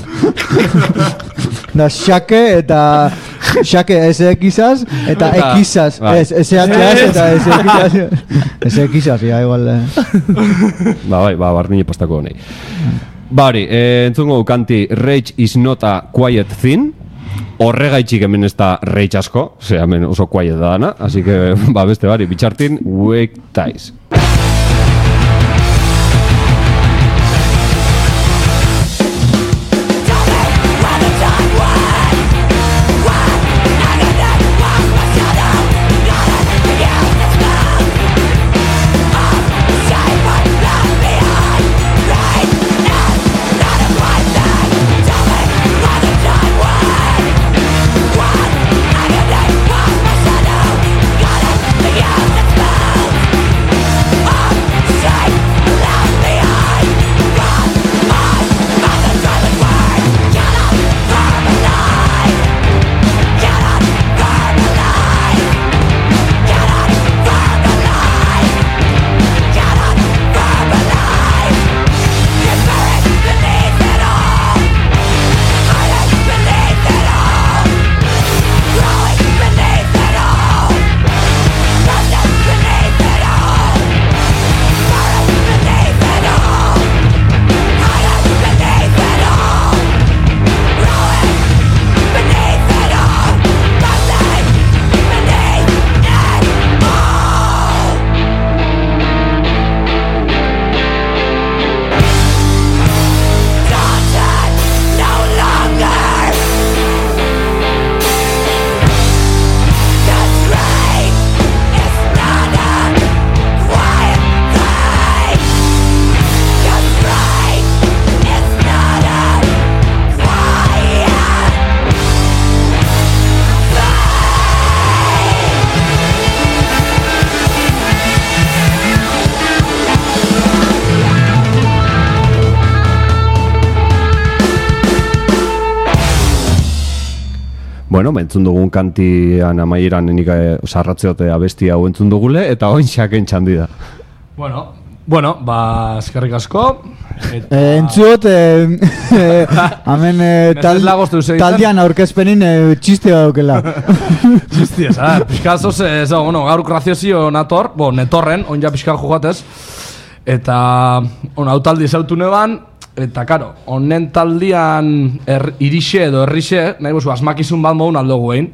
Da, xake eta... Xake S X-az eta Eta- X-az. bai. Ez, S H-az eta S X-az. S X-az, ja, igual. eh. Ba, bai, ba, barnine postako honei. Bari, eh, entzungo kanti Rage is not a quiet thing. Horregaitxik hemen ez da rage asko, ze hemen oso quiet da dana, así que, ba, beste bari, bitxartin, wake ties. Bueno, ba, entzun dugun kantian amaieran nik sarratzeote abesti hau entzun dugule, eta oin xaken txandi da. Bueno, bueno, ba, eskerrik asko. Eta... Eh, entzuot, eh, eh, hemen eh, tal, Mesedez lagoztu segiten. taldean aurkezpenin eh, txiste daukela. Txistia, zara, pixkazoz, ez da, bueno, gaur graziozio nator, bo, netorren, on ja pixka jugatez, eta, on, hau taldi zautu neban, eta, karo, honen taldian er, irixe edo errixe, nahi bozu, asmakizun bat modun aldogu egin,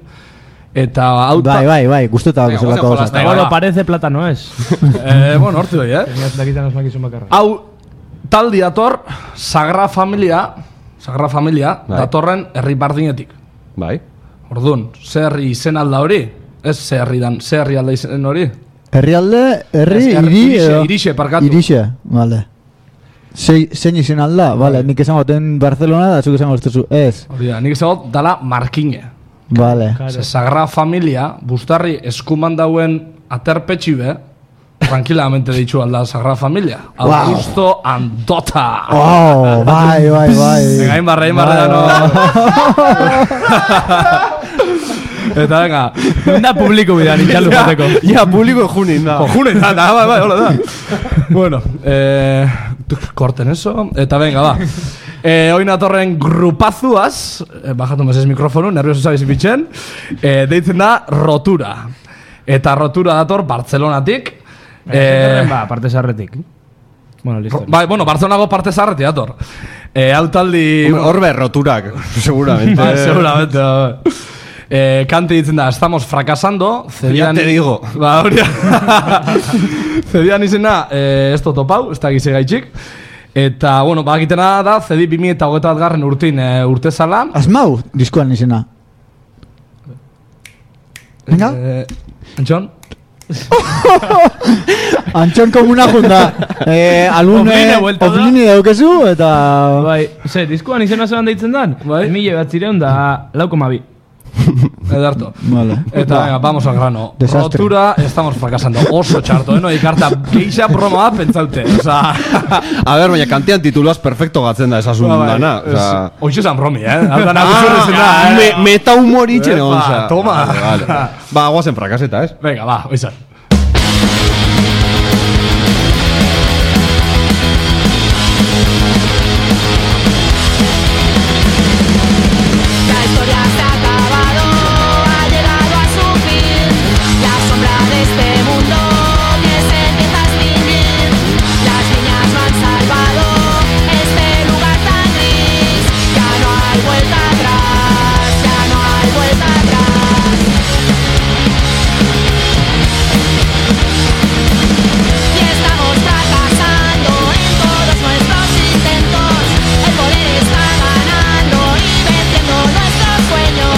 eta hau... Bai, bai, bai, gusteta Venga, zelako guazen gauza. jolaztea. Bueno, va. parece plátano es. eh, bueno, horti doi, eh? Tenías dakitan asmakizun bakarra. Hau, taldi dator, Sagra Familia, Sagra Familia, Bai. datorren herri bardinetik. Bai? Orduan, ze herri izen alda hori? Ez ze herri dan, ze herri alda izen hori? Herrialde, herri, Ez, herri- hiri irixe, edo... irixe, parkatu. Irixe, vale. Sei, zein izen alda, vale, nik esango ten Barcelona da, zuk esango estezu, ez, Hori da, nik ezagot dala Markine. vale. Ze Sagra Familia, bustarri eskuman dauen aterpetxi be, tranquilamente ditxu alda Sagra Familia. Augusto Andota. Oh, bai, bai, bai. Venga, hain barra, hain barra da, Eta venga, Da publiko bidan, itxalu jateko. Ja, publiko junin da. Cojunes, da, da, bai, bai, hola da. Bueno, eh, corten eso, eta venga, va. Eh, hoy natorren grupazuaz, eh, bajatu meses mikrofonu, nervioso zabiz bitxen, eh, deitzen da Rotura. Eta Rotura dator Bartzelonatik. Eh, ba, parte sarretik. Bueno, listo. Bai, bueno, Barcelonako parte zarreti dator. Eh, hau taldi... Horbe roturak, seguramente. Bai, seguramente, bai. Eh, kante ditzen da, estamos fracasando. Zedian, Ya te digo. Ba, hori. Zedian izena, eh, ez topau, ez da gize gaitxik. Eta, bueno, ba, egitena da, zedi bi mila hogeita bat garren urtin eh, urte zala. Asmau, diskoan izena. Venga. Eh, Antxon? Antxon komuna junda. Eh, alune, Ofline buelta da. ofline daukezu, eta... Bai, ze, diskuan izena zelan deitzen dan? Bai. Emile bat zireun da lau koma bi. Ederto. Vale. Eta, venga, vamos al grano. Desastre. Rotura, estamos fracasando. Oso txarto, eh? No, ikarta, geixa broma bat pentsaute. Osa... A ver, baina kantian tituluaz perfecto gatzen da esasun dana. Osa... Oixo zan bromi, eh? Aldan aguzurrezen da, eh? Me, meta humoritzen egon, Epa, osa. toma. Vale, vale. Ba, guazen frakaseta, ez? Venga, va, oizan. La historia se ha acabado, ha llegado a su fin. La sombra de este mundo que se empieza a extinguir. Las niñas no han salvado este lugar tan gris. Ya no hay vuelta atrás, ya no hay vuelta atrás. Y estamos fracasando en todos nuestros intentos. El poder está ganando y venciendo nuestros sueños.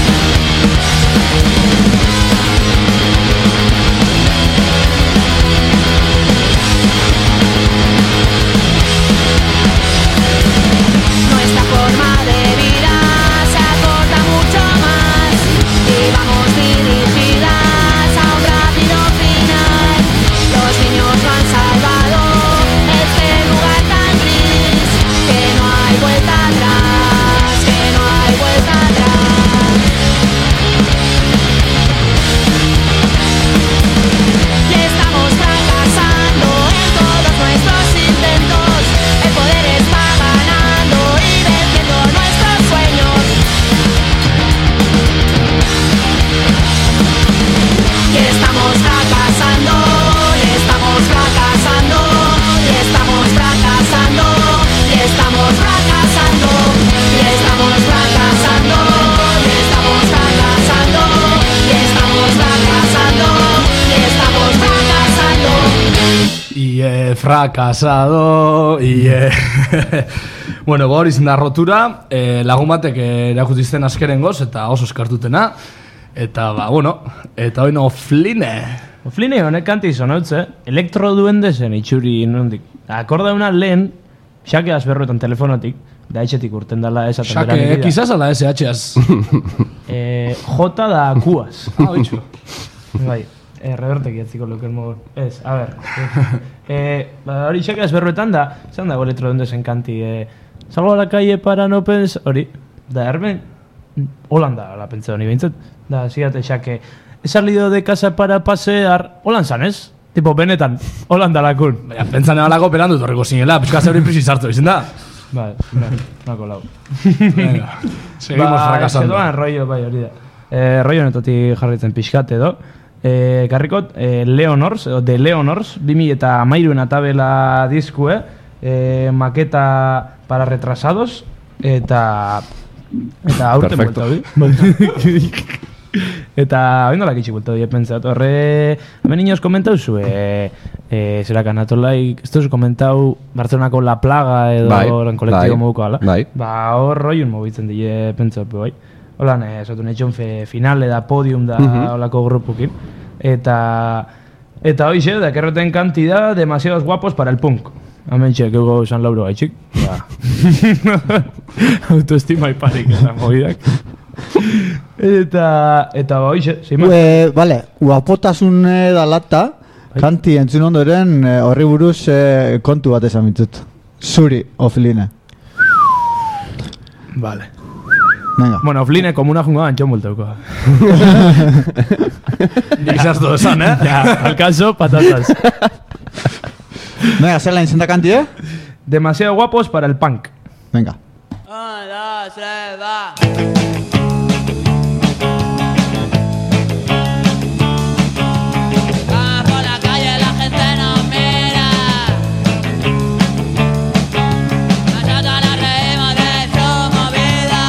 Nuestra forma de vida se acorta mucho más y vamos dirigidas a un rápido final. Los niños no han salvado este lugar tan gris, que no hay vuelta atrás, que no hay vuelta atrás. Y estamos fracasando en todos nuestros intentos. El poder está ganando y venciendo nuestros sueños. Y estamos fracasando, y estamos fracasando, y estamos fracasando, y estamos fracasando, y estamos fracasando, y estamos fracasando, y estamos fracasando, y estamos fracasando. Y he fracasado, y he... Bueno, ba hori izan da rotura, eh, lagun batek erakutizten azkeren goz, eta oso eskartutena. Eta, ba, bueno, eta hori no fline. Ofline honek kanti zonautze, elektroduendezen itxuri nondik. Akordauna lehen, xake azberroetan telefonotik, da etxetik urten dala esaten Xake, beran quizás ala S H-az. eh, J da kuaz. Ah, oitxu. Bai, eh, rebertek jatziko luken modu. Ez, a ber. eh, ba, hori xake azberroetan da, zan dago elektroduendezen kanti, eh, salgo a la calle para no pens, hori, da erben, Holanda la pentsa honi behintzat, da, zigate xake, he salido de casa para pasear, holan zanez? Tipo, benetan, Holanda lakun. Baina, pentsan ebalako perandu torreko zinela, pixka zeurin prisi sartu izan da. Bai, bai, nako lau. Venga, seguimos ba, fracasando. Ba, rollo, bai, hori da. Eh, rollo netotik jarritzen pixkat edo. Eh, garrikot, eh, Leonors, edo The Leonors, bimi eta amairuen atabela diskue, eh, maketa para retrasados, eta... Eta aurten Perfecto. buelta hori. Eta hain dolak itxik buelta hori, pentsat. Horre, hemen niños komentau zu, e, e, zerakan atolai, ez duzu komentau Bartzelonako La Plaga edo Bai, oran kolektibo bai, moduko ala. bai. Ba, hor roiun mobitzen dile pentsat, bai. Holan, esatu netxon fe finale da podium da Mhm. holako grupukin. Eta, eta hoize, da kerroten kantidad demasiados guapos para el punk. Hemen txek, ego San Lauro gaitxik. Ja. Autoestima iparik eta movidak. Eta, eta ba, hoize, zima. Ue, vale, guapotasun eh, da lata, kanti entzun ondoren eh, horri buruz eh, kontu bat esan mitzut. Zuri, Ofline. Vale. Venga. Bueno, Ofline komuna junga antxon bulteuko. Nik izaztu esan, eh? Ja, alcanzo patatas. Venga, zer la inzenta kanti, eh? Demasiado guapos para el punk. Venga. Un, dos, tres, va. Vamos por la calle, la gente nos mira. Nosotros nos reímos de su movida.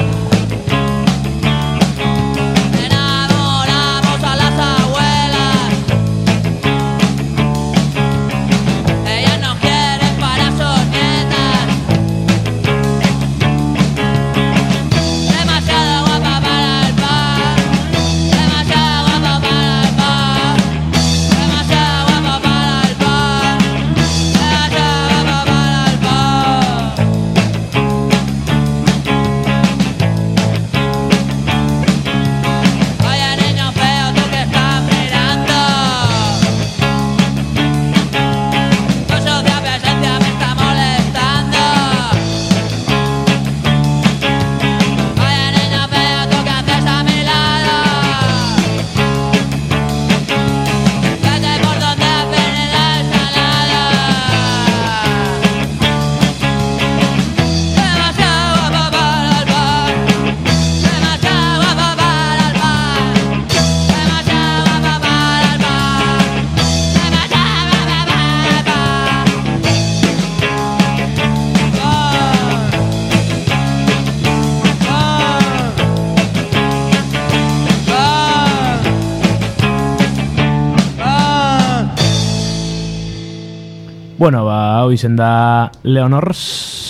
Enamoramos a las abuelas. Ellas nos quieren para sus nietas. Demasiado Bueno, ba, hau izen da Leonors.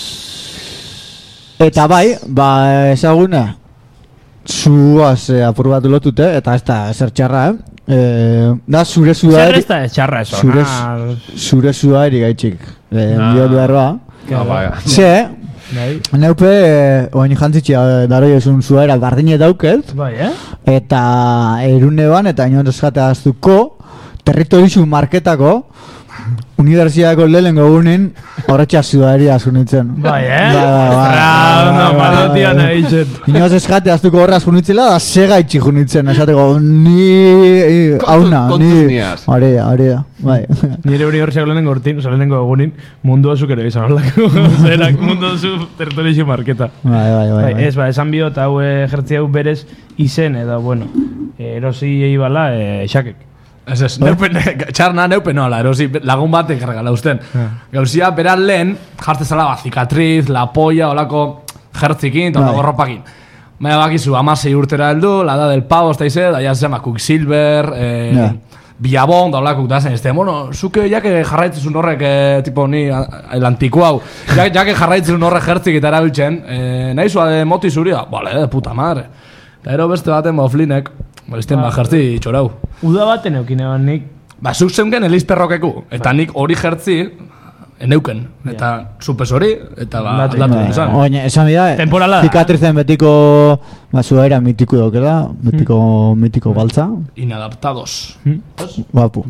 Eta bai, ba, ezaguna, zuaz eh, apur bat lotute, eta ez da ezer txarra, eh? Eh, da, zure zua Zer ez da ez txarra eso. Zure, Ah, zure zua eri gaitxik. Eh, Ah. Dio beharra. Ah, bai. Ze, bai. neupe, eh, oin jantzitxea daro ezun zuaera bardine dauket, Bai, eh? eta eruneban, eta inoen jatea aztuko, territorizu marketako, Unibertsitateko lehenengo egunin horretxa zuaria azunitzen. Bai, eh? Bai, bai, bai. Ra, no, Bai, bai, malotia bai. nahi zen. Inoz eskate aztuko horra azunitzela, da sega itxi junitzen, esateko, ni hauna, kontuz ni... niaz. Hori da, hori da, bai. Nire unibertsiak lehenengo urtin, oza, lehenengo egunin, mundu azuk ere izan horlako. Zerak, mundu azuk territorio marketa. Bai, bai, bai. Bai, bai. ez, ba, esan bio, eta hau jertzi hau berez izen, edo, bueno, eh, erosi eibala, eh, xakek. Ez ez, neupen, txarna neupen nola, erosi lagun batek regala usten. Gauzia, beran lehen, jartezala ba, zikatriz, la polla, olako jertzikin, eta Bai. olako ropakin. Baina bakizu, amasei urtera heldu, la da del pavo, ez da ize, da ya se llama Quicksilver, eh, Ja. Billabong, da olako da zen, este, bueno, zuke jake jarraitzezun horrek, eh, tipo, ni, a- el antiko hau, jake, jake jarraitzezun horrek jertzik eta erabiltzen, eh, nahi zua de moti zuria, bale, de puta madre. Eta ero beste baten boflinek, Baizten ba, jertzi txorau. Uda baten eukin eban nik. Ba, zuk zeunken elizperrokeku. Eta nik hori jertzi eneuken. Eta zupez hori, eta ba, Bate. aldatu Bai, izan. oine, esan bida, Temporala da. zikatrizen betiko, ba, zuaira mitiko daukela, betiko, mitiko baltza, Inadaptados. guapu.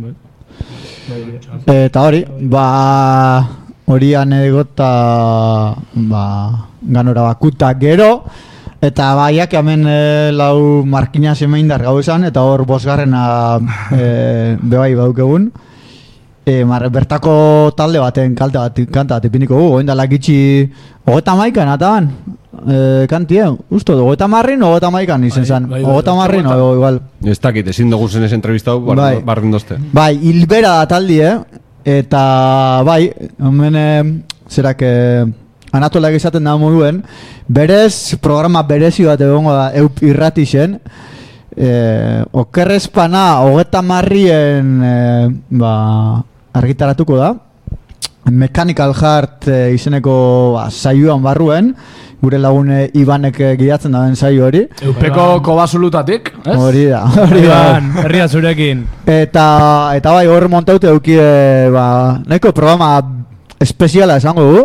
Eta hori, ba, hori anegota, ba, ganora bakuta gero, eta baiak hemen e, lau markina zemeindar gau esan, eta hor bosgarrena e, bebai baukegun. E, mar, bertako talde baten kalte bat, kanta bat ipiniko gu, goinda lakitxi hogeta maikan ataban, e, kantie, usto, hogeta marrin, hogeta maikan izen zan, bai, bai, hogeta marrin, hogeta. o igual. Ez dakit, ezin dugu zen ez entrevistau, bar, Bai. barren dozte. Bai, hilbera da taldi, eh? Eta, bai, hemen, eh, zerak, eh, Anatolak izaten da moduen, berez, programa berezi bat egongo da, eup irratixen, eh, okerrezpana, hogeta marrien, eh, ba, argitaratuko da, Mechanical Heart eh, izeneko ba, saioan barruen, gure lagune Ibanek eh, gidatzen daben saio hori. Eupeko kobasulutatik, ez? Hori da, hori da. Iban, herria zurekin. Eta, eta bai, hor montaute eduki, e, ba, nahiko programa espeziala esango dugu.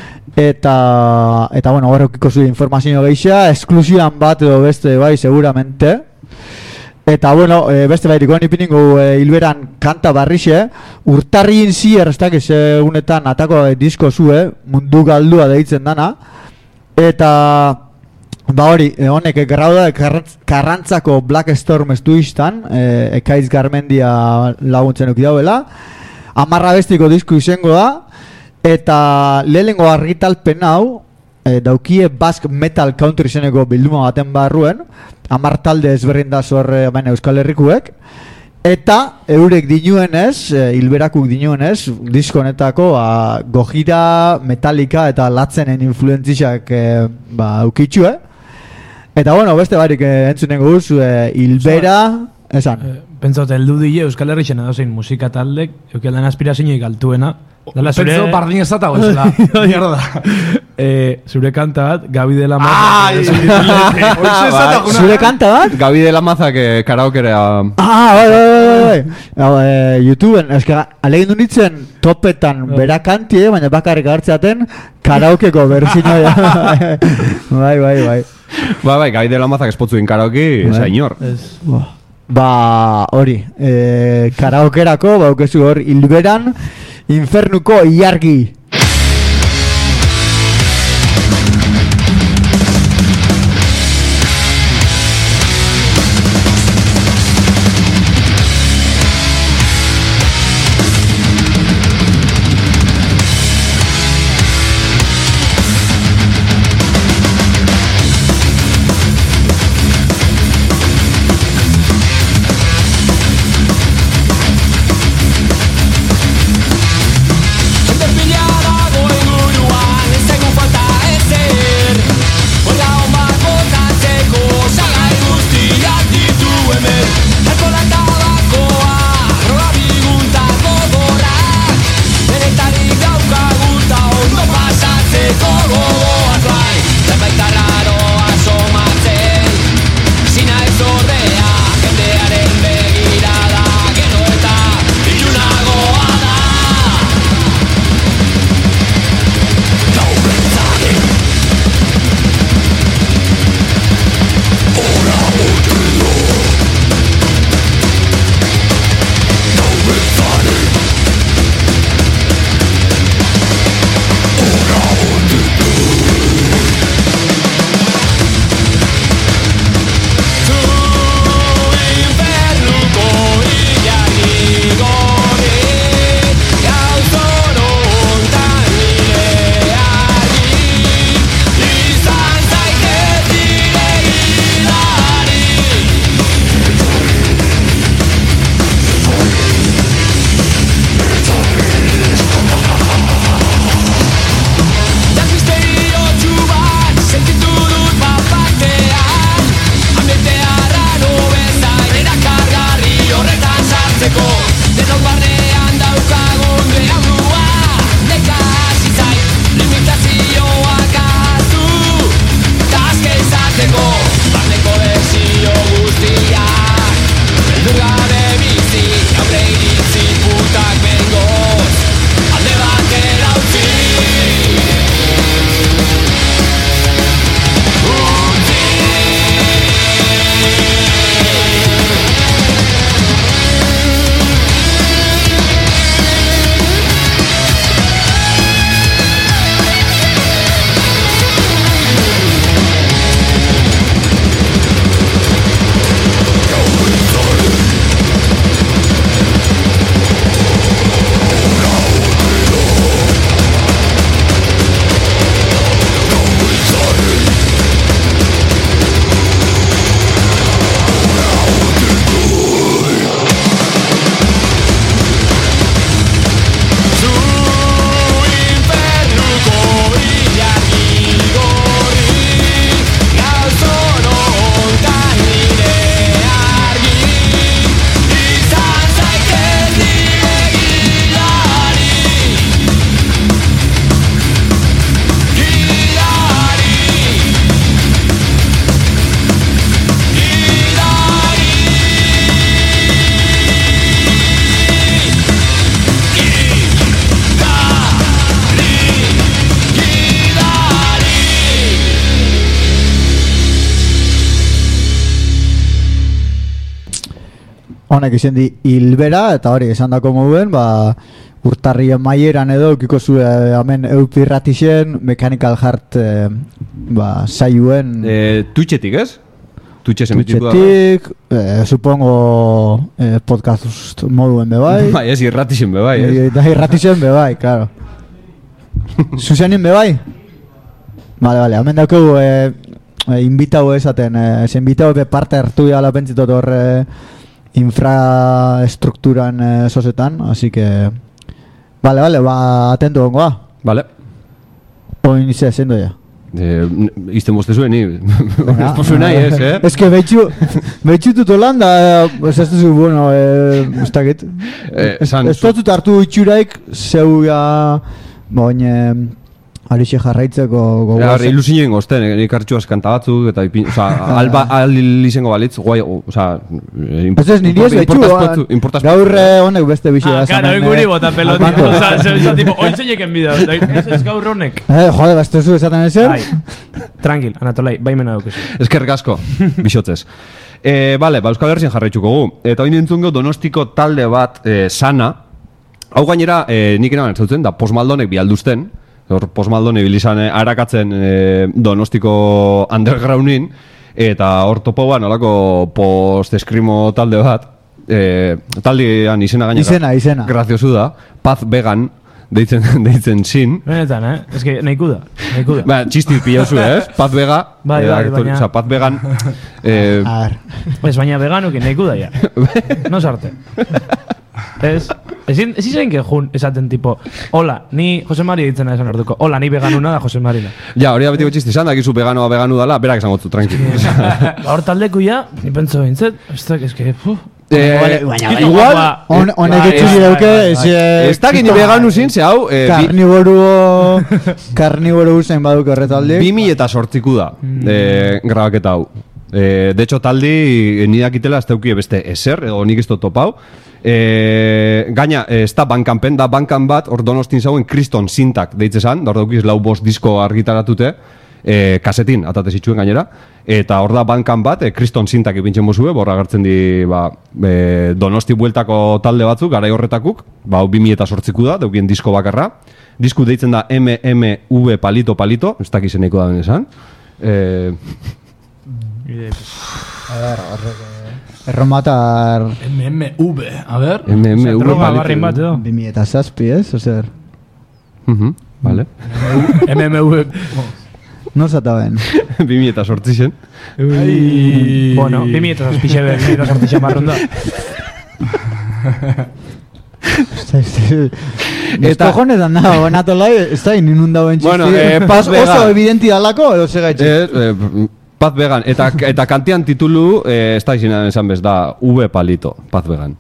Eta, eta bueno, hor eukiko zu informazio gehiago, esklusioan bat edo beste bai, seguramente. Eta, bueno, e, beste bai, dikoan ipiningu e, hilberan kanta barrixe, urtarrien zier, ez dakiz, egunetan atako e, disko zue, mundu galdua deitzen dana. Eta, ba hori, e, honek grauda karrantz, karrantzako Black Storm estuistan, e, Ekaiz Garmendia laguntzen uki dauela. Amarra bestiko disko izango da, eta lehenengo argitalpen hau, e, daukie Basque Metal Country zeneko bilduma baten barruen, amar talde ezberdin da zor e, baina Euskal Herrikuek, eta eurek dinuenez, e, hilberakuk dinuenez, disko honetako ba, Gojira, Metallica eta Latzenen influentzizak e, ba, aukitxue. Eta bueno, beste barik e, entzunen guz, e, hilbera, esan. Pentsot, eldu dile Euskal Herrixen edozein musika taldek, eukelden aspirazioik altuena. Dela zure... Pentso bardin ez data goizela. Mierda. Eh, zure kanta bat, Gabi de la Ai! Hoxe ez data guna. Zure kanta bat? Gabi de la Mazak eh, karaokerea... Ah, bai, bai, bai, bai. Hau, e, YouTubeen, eske, alegin du nintzen topetan bera kantie, baina bakarrik hartzeaten karaokeko berzinoa. Bai, bai, bai. Ba, bai, Gabi de la Mazak espotzuen karaoke, Bai. señor. Ba, hori, e, karaokerako, baukezu hor, hilberan, infernuko iargi. Te pilla honek izen di hilbera, eta hori esan dako moduen, ba, urtarrien maieran edo, kiko zu hemen eupirratixen, Mechanical Heart eh, ba, saioen... Eh, Twitchetik, ez? Twitches emitiko da. Twitchetik, eh, supongo eh, podcast moduen bebai. Bai, ez irratixen bebai, ez? Eh, Da irratixen bebai, claro. Zuzenin bebai? Vale, vale, hemen daukegu eh, eh, invitau esaten, eh, ze invitau be parte hartu gala pentzitot hor eh, infraestrukturan eh, sosetan, así que... Vale, vale, ba, atento gongoa. Vale. Oin ze, zendo ya. Eh, izten boste zuen, ni. Ez posu nahi, ez, eh? Es que behitxu, behitxu dut holanda, ez ez duzu, bueno, eh, ustakit. Eh, esan, Ez dut hartu itxuraik, zeu ja, boin, eh, arixe jarraitzeko gogoa. Ja, ilusinen gozten, nik hartxu askanta batzuk, eta ipin, oza, alba, al izango balitz, guai, oza, Ez ez, niri ez behitxu, gaur eh, honek beste bixe Ah, da. claro, hoy guri bota pelota. O sea, se ve tipo, hoy se lleken bideo. Ez ez gaur honek. Eh, jode, bazte zu esaten ezer? Ai, tranquil, Anatolai, baimena daukezu. Eskerrik asko, bisotzez. E, vale, ba, Euskal Herrian jarraitzuko gu. Eta hori nintzungo Donostiko talde bat e, sana. Hau gainera, e, nik eraman zautzen, da Postmaldonek bialduzten. Hor Postmaldone bilizan e, arakatzen e, Donostiko undergroundin. Eta hor topoan olako post-eskrimo talde bat. E, taldean izena gainera. Izena, izena. Graziosu da. Paz Vegan. Deitzen, deitzen zin. Benetan, eh? Ez que nahiku da, nahiku da. Ba, txisti pilauzu, ez? Paz Vega. Bai, bai, baina- Oza, Paz Vegan. Eh, A ver. Ez baina veganukin nahiku da, ja. No sarte. Ez, ezin, ezin zein jun esaten tipo, hola, ni Jose Mari ditzen esan orduko, hola, ni veganuna da Jose Marina. ja, hori da betiko txisti izan, dakizu veganoa veganu dala, berak esan gotzu, tranquil. Ba, hor taldeku ja, ni pentso bintzet, ez da, ez que, puh. Eh, Baina, igual, hon- honek Bai, etxuri bai, dauke, bai, ez... bai. ez dakit ni veganu zin, ze hau, eh, bi- Karniboru... Karniboru usain baduke horretaldi. bi mila eta sortziku da, eh, grabaketa hau. Eh, de hecho, taldi nidak itela ez teukie beste eser, edo nik ez dut topau. Eh, gaina, eh, ez da bankanpen, da bankan bat, hor Donostin zauen kriston sintak deitzezan, da hor daukiz lau bost disko argitaratute, eh, kasetin, atate zituen gainera, eta hor da bankan bat, eh, kriston sintak ipintzen bozue, borra agertzen di, ba, eh, Donosti bueltako talde batzuk, garai horretakuk, ba, hau bi mila eta sortziku da, daukien disko bakarra, disku deitzen da M M V palito palito, ez dakizeneko da ben esan, eh, Erromatar... M M V, a ver. M M V Droga barrin bat palito. edo. bi mila eta zazpi, ez? Ozer... Mhm, vale. M M V. No zataben. bi mila eta sortzi zen. Bueno, bi mila eta zazpixe behar, nire sortixen barrun da. Eta jonetan da, Anatolai, ez da inun dauen txisti. Bueno, eh, Paz Vega. Oso evidenti dalako, edo segaitxe. Eh, eh, Paz Vegan, eta, eta kantian titulu, eh, ez da izan esan bez, da V palito, Paz Vegan.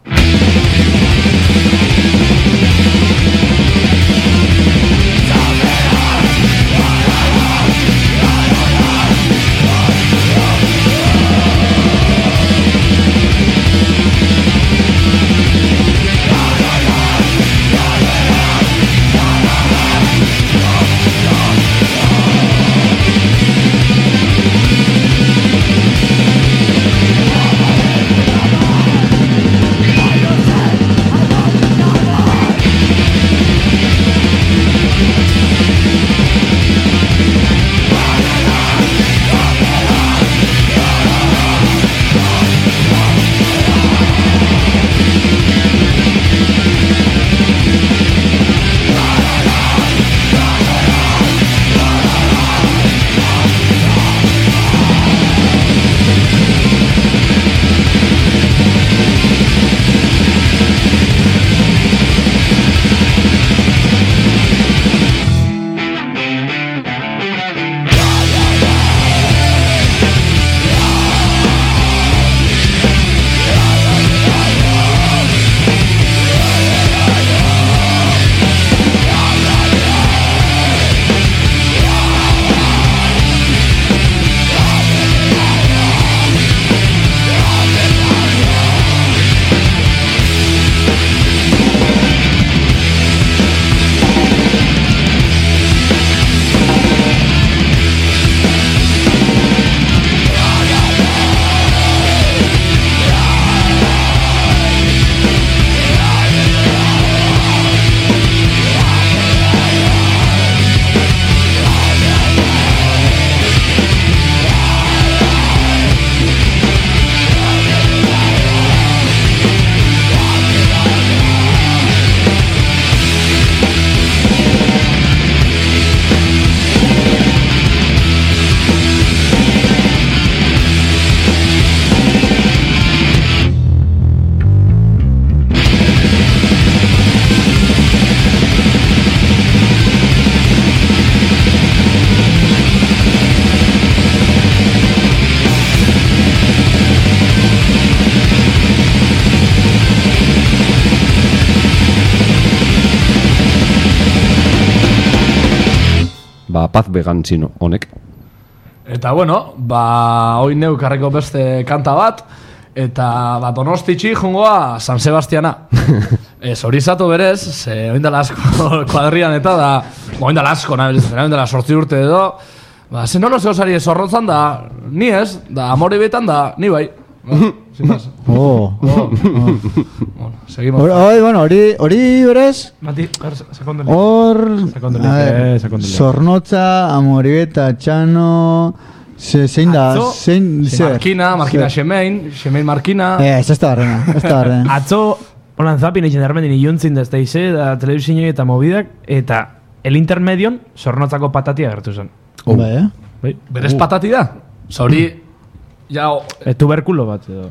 ba, paz vegan zino, honek. Eta bueno, ba, hoi neukarreko beste kanta bat, eta ba, Donostitxi jungoa San Sebastiana. Ez hori zatu berez, ze oindala asko kuadrian eta da, oindala asko nahi, oindala sortzi urte edo, ba, zen nono zehosari zorrotzan da, ni ez, da amore betan da, ni bai. Ba, sin más. Oh. Oh. Bueno, seguimos. Hori, bueno, hori, hori berez, Mati, sekondele. hor, Sekondele, a ver, eh, sekondele. Zornotza, Amoribeta, Txano, ze, zein da, Atzo, zein, zer? Markina, Markina Xemein, Xemein Markina. Eh, ez da barrena, ez da barrena. Atzo, holan zapin egin dermendin iluntzin da izte, da telebizinoi eta mobidak, eta el intermedion Zornotzako patatia gertu zen. Oh. Bai, eh? Bai. Berez patati da? Zauri, ja... E, tuberkulo bat edo.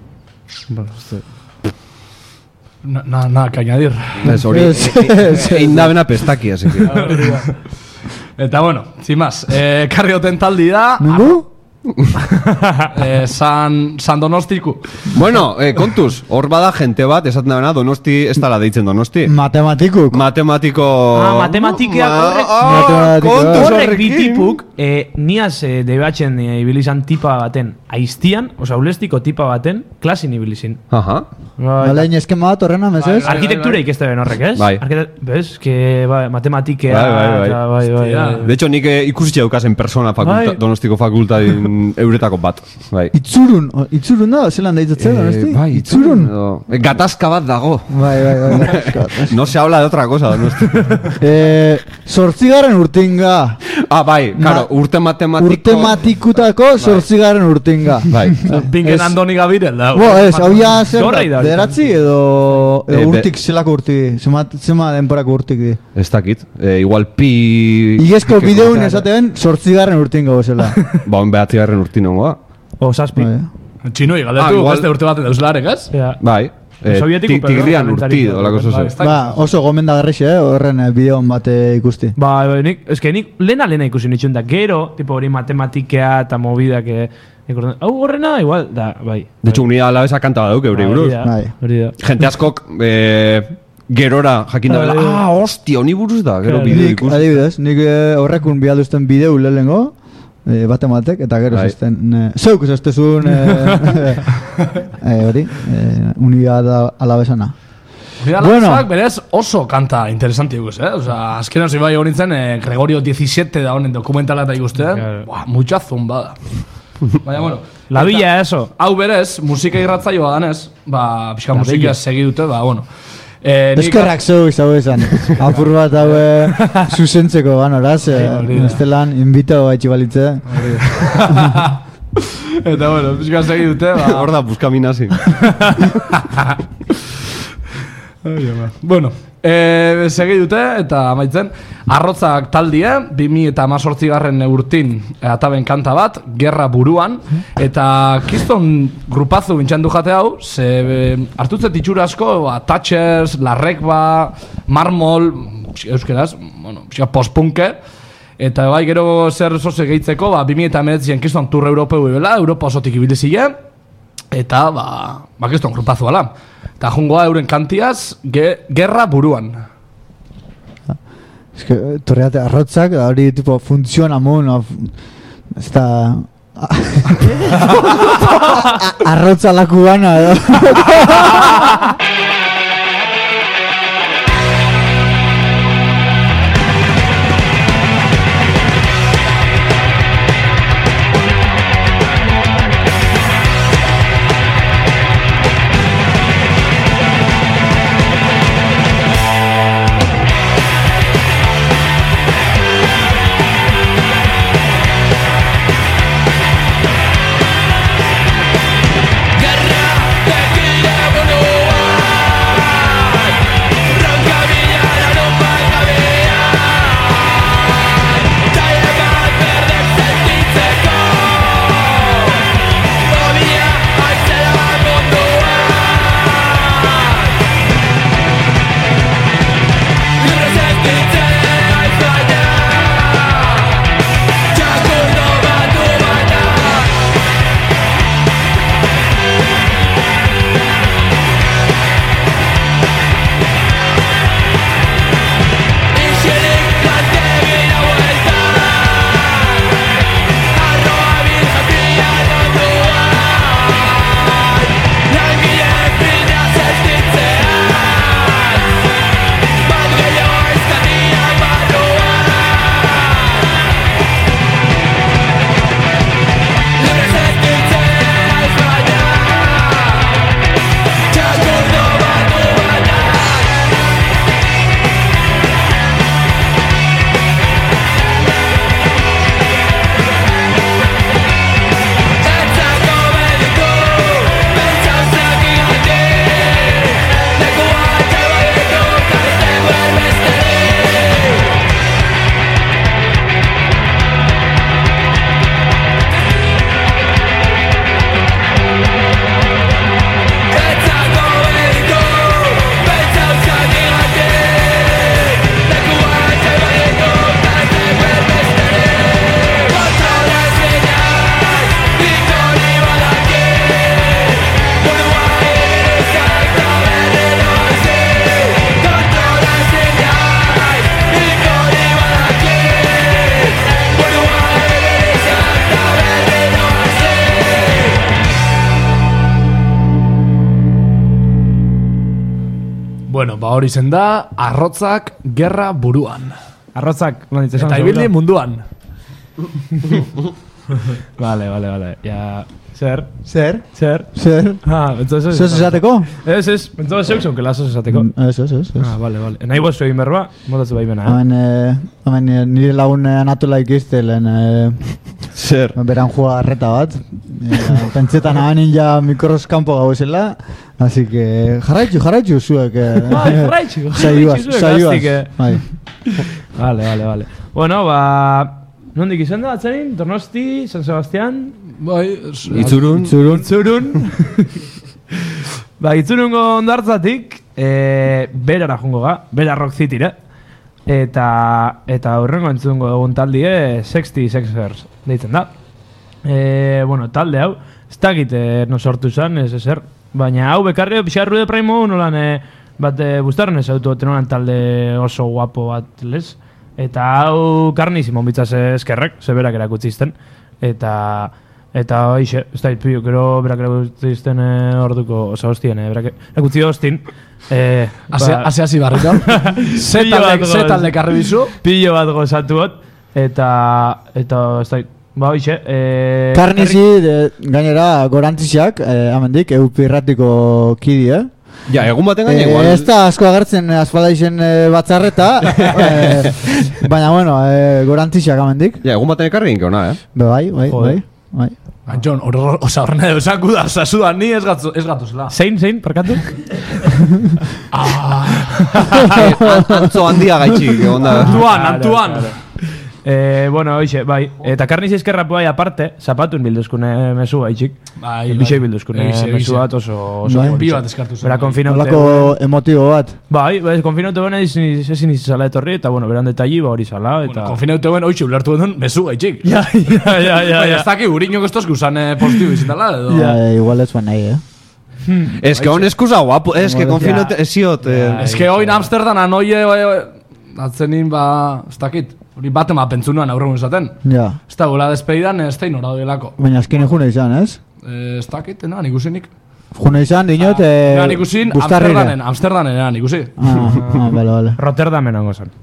Na, na, na, que añadir. Ez hori, egin da bena pestakia, así que... Eta bueno, sin más, eh, karrioten taldi da... Nungu? eh, San, San Donostiku. Bueno, eh, kontuz, hor bada gente bat, esaten da bena, Donosti, ez dala deitzen Donosti. Matematikuk. Matematiko... Ah, matematikeak Ma- horrek- Ah, Matematiko. kontuz Horrek horrekin. bitipuk, eh, niaz eh, debatzen eh, ibilizan tipa baten aiztian, oza, ulestiko tipa baten, klasin ibilizin. Aha. Alain eskema bat horrena, mesez? Bai, Arkitektura ikeste ben horrek, ez? Bai. Arkitek- Bez, que bai, matematikea, Bai, bai, bai. eta bai, bai, Hostia. bai. De hecho, nik eh, ikusi daukazen persona fakulta, Bai. Donostiko fakultadin euretako bat. Bai. Itzurun, o, itzurun da, zelan daitzatzen, Donosti? bai, Itzurun. edo- eh, Gatazka bat dago. Bai, bai, bai. No se habla de otra cosa, Donosti. eh, Zortzigarren urtinga. Ah, bai, claro, Ma- urte matematiko... Urte matikutako zortzigarren urtinga. Bai. Bingen Ez- Andoni Gabirel da. Bo, ez, hau ja zer Zorra da, idari. bederatzi edo, edo Eh, be- urtik zelako urti, zema, zema denporako urtik di. Ez dakit, eh, igual pi... Igezko pike- bideun esaten zortzigarren urtinga gozela. Ba, on behatzigarren urtinongoa. O, zazpi. Bai. Txinui, galdetu, Ah, igual- beste urte bat dauzlarek, ez? Ja. Bai. Eh, Sovietiku, ti- pero tigrian parlamentario. urti, olako Bai, zoze. ez da- Ba, oso gomendagarrixe, eh, horren eh, bideon bate ikusti. Ba, bai, nik, eske nik lehena lehena ikusi nitxun da, gero, tipo hori matematikea eta mobidak, eh, nik orduan, hau horrena, igual, da, bai. De hecho, unida alabeza kanta baduk euri Bai, buruz. hori da, Bai. hori da. Jente askok, eh, gerora jakin da bela, Bai. ah, hostia, honi buruz da, gero Claro. bideo Nik, ikus. adibidez, nik eh, horrekun bialduzten bideu lehenengo, eh, bate matek, eta gero Bai. zazten, eh, zeuk zaztezun, eh, eh, hori, eh, unidad alabezana. Bueno. Bueno. Berez oso kanta interesanti guz, eh? Osa, azkenan zoi bai horintzen, eh, Gregorio diecisiete da honen dokumentala eta ikusten. Claro. Buah, mucha zumbada. Baina, bueno. La villa, eso. Hau berez, musika irratzaioa danez, ba, pixka La musika bella. segi dute, ba, bueno. Eh, nik- Eskerrak zeu izau esan, apur bat haue zuzentzeko ganoraz, eh, hori da. estelan invitao baitxi balitze. Eta, bueno, pixka segi dute, ba. Hor da, buskaminazin. Bueno, eh, segi dute eta amaitzen Arrotzak taldie, bi mila eta hamazortzigarren urtin eh, ataben kanta bat, Gerra buruan, eta kiston grupazu bintxan du jate hau, ze eh, hartutzet itxura asko, ba, Thatchers, Larrekba, Marmol, euskeraz, bueno, pixka postpunke, eta bai gero zer zoze gehitzeko, ba, bi mila eta hemeretzien kiston tur europeu bela, Europa osotik ibili ziren, eta ba, ba kiston grupazu ala. Eta jungoa euren kantiaz, ge, gerra buruan. Ez que, torreate, arrotzak, da hori, tipo, funtziona mun, of, ez da... Arrotza laku gana, edo. Gerra, tequila, bonoa hori zen da, arrotzak gerra buruan. Arrotzak, lan ditzen. Eta ibildi munduan. Vale, vale, vale. Ya... Zer? Zer? Zer? Zer? Ah, entonces... Zer esateko? Ez, ez. Entonces zeuk zonke lasaz esateko. Ez, ez, ez. Ah, vale, vale. Nahi bozu egin berba, motatzu bai bena, eh? Hemen, eh, hemen eh, nire lagun eh, anatola ikiztelen eh, Zer? beran jua arreta bat. Eh, pentsetan hemen ja mikros kanpo gauzela. Así que jarraitzu, jarraitzu zuek. Eh, Bai, jarraitzu, Saioaz, jarraitzu zuek, saioaz. gaztik, eh. Bai. Vale, vale, vale. Bueno, ba... Nondik izan da, atzerin? Donosti, San Sebastián? Bai, Itzurun. Itzurun. Itzurun. Ba, itzurungo ondartzatik, e, berara jungo ga, bera Rock Cityre. Eta, eta aurrengo entzungo egun taldie, sexty sexers deitzen da. E, bueno, talde hau, ez dakit eh, no sortu zen, ez ezer. Baina hau bekarri, pixar Rude Primo, nolan, e, bat e, bustarren ez autu tenolan talde oso guapo bat, les? Eta hau karnizimo bitzaz eskerrek, zeberak erakutzizten. Eta... Eta hoxe, ez da, pio, gero berak erakutzizten e, orduko, oza hostien, e, berak erakutzi hostin. E, Asi hasi barriko. Ze talde karri bizu? Pillo bat gozatu got. Eta, eta, ez da, ba hoxe. E, Karnizi, de, gainera, gorantziak, eh, amendik, eupirratiko kidi, eh? Ja, egun baten gaine Eh, igual. ez da asko agertzen asfaldaixen eh, batzarreta, eh, baina bueno, eh, gorantziak amendik. Ja, egun baten ekarri ginko ona, eh? Be bai, bai, bai, bai. Ah, John, oza horren edo esaku da, oza sudan ni ez gatu, ez gatu zela. Zein, zein, parkatu? Antzo handia gaitxik, egon da. Antuan, Antuan. Eh, bueno, hoxe, bai. Eta karniz eskerra bai aparte, zapatun bilduzkune mesu gaitxik. Bai, Bixei bilduzkune Egize, mesu egize. bat oso... oso Bai. politxo. Bi bat eskartu zen. Bera konfinaute... Olako emotibo bat. Bai, bai, konfinaute bena ezin izala etorri, eta bueno, beran detalli ba hori zala, eta... Bueno, konfinaute ben, oitxe ulertu den, bezu gaitxik. Ja, ja, ja, ja, Ez daki, uriñok estos guzan eh, positibo izitala, edo... Ja, eh, igual ez buen nahi, eh? Ez que hon eskusa guapo, ez que konfinote, ez ziot. Ez que hoin Amsterdan anoie, atzenin, ba, ez dakit. Hori bat ema pentsunuan aurregun esaten. Ja. Ez da, gola despedidan, ez da inora doelako. Baina azkene june izan, ez? Ez dakit, enan ikusinik. June izan, dinot, eh, Enan ikusin, Bustarrire. Amsterdanen, Amsterdanen enan ikusi. Ah, ah, bale, bale. Rotterdamen hango zen.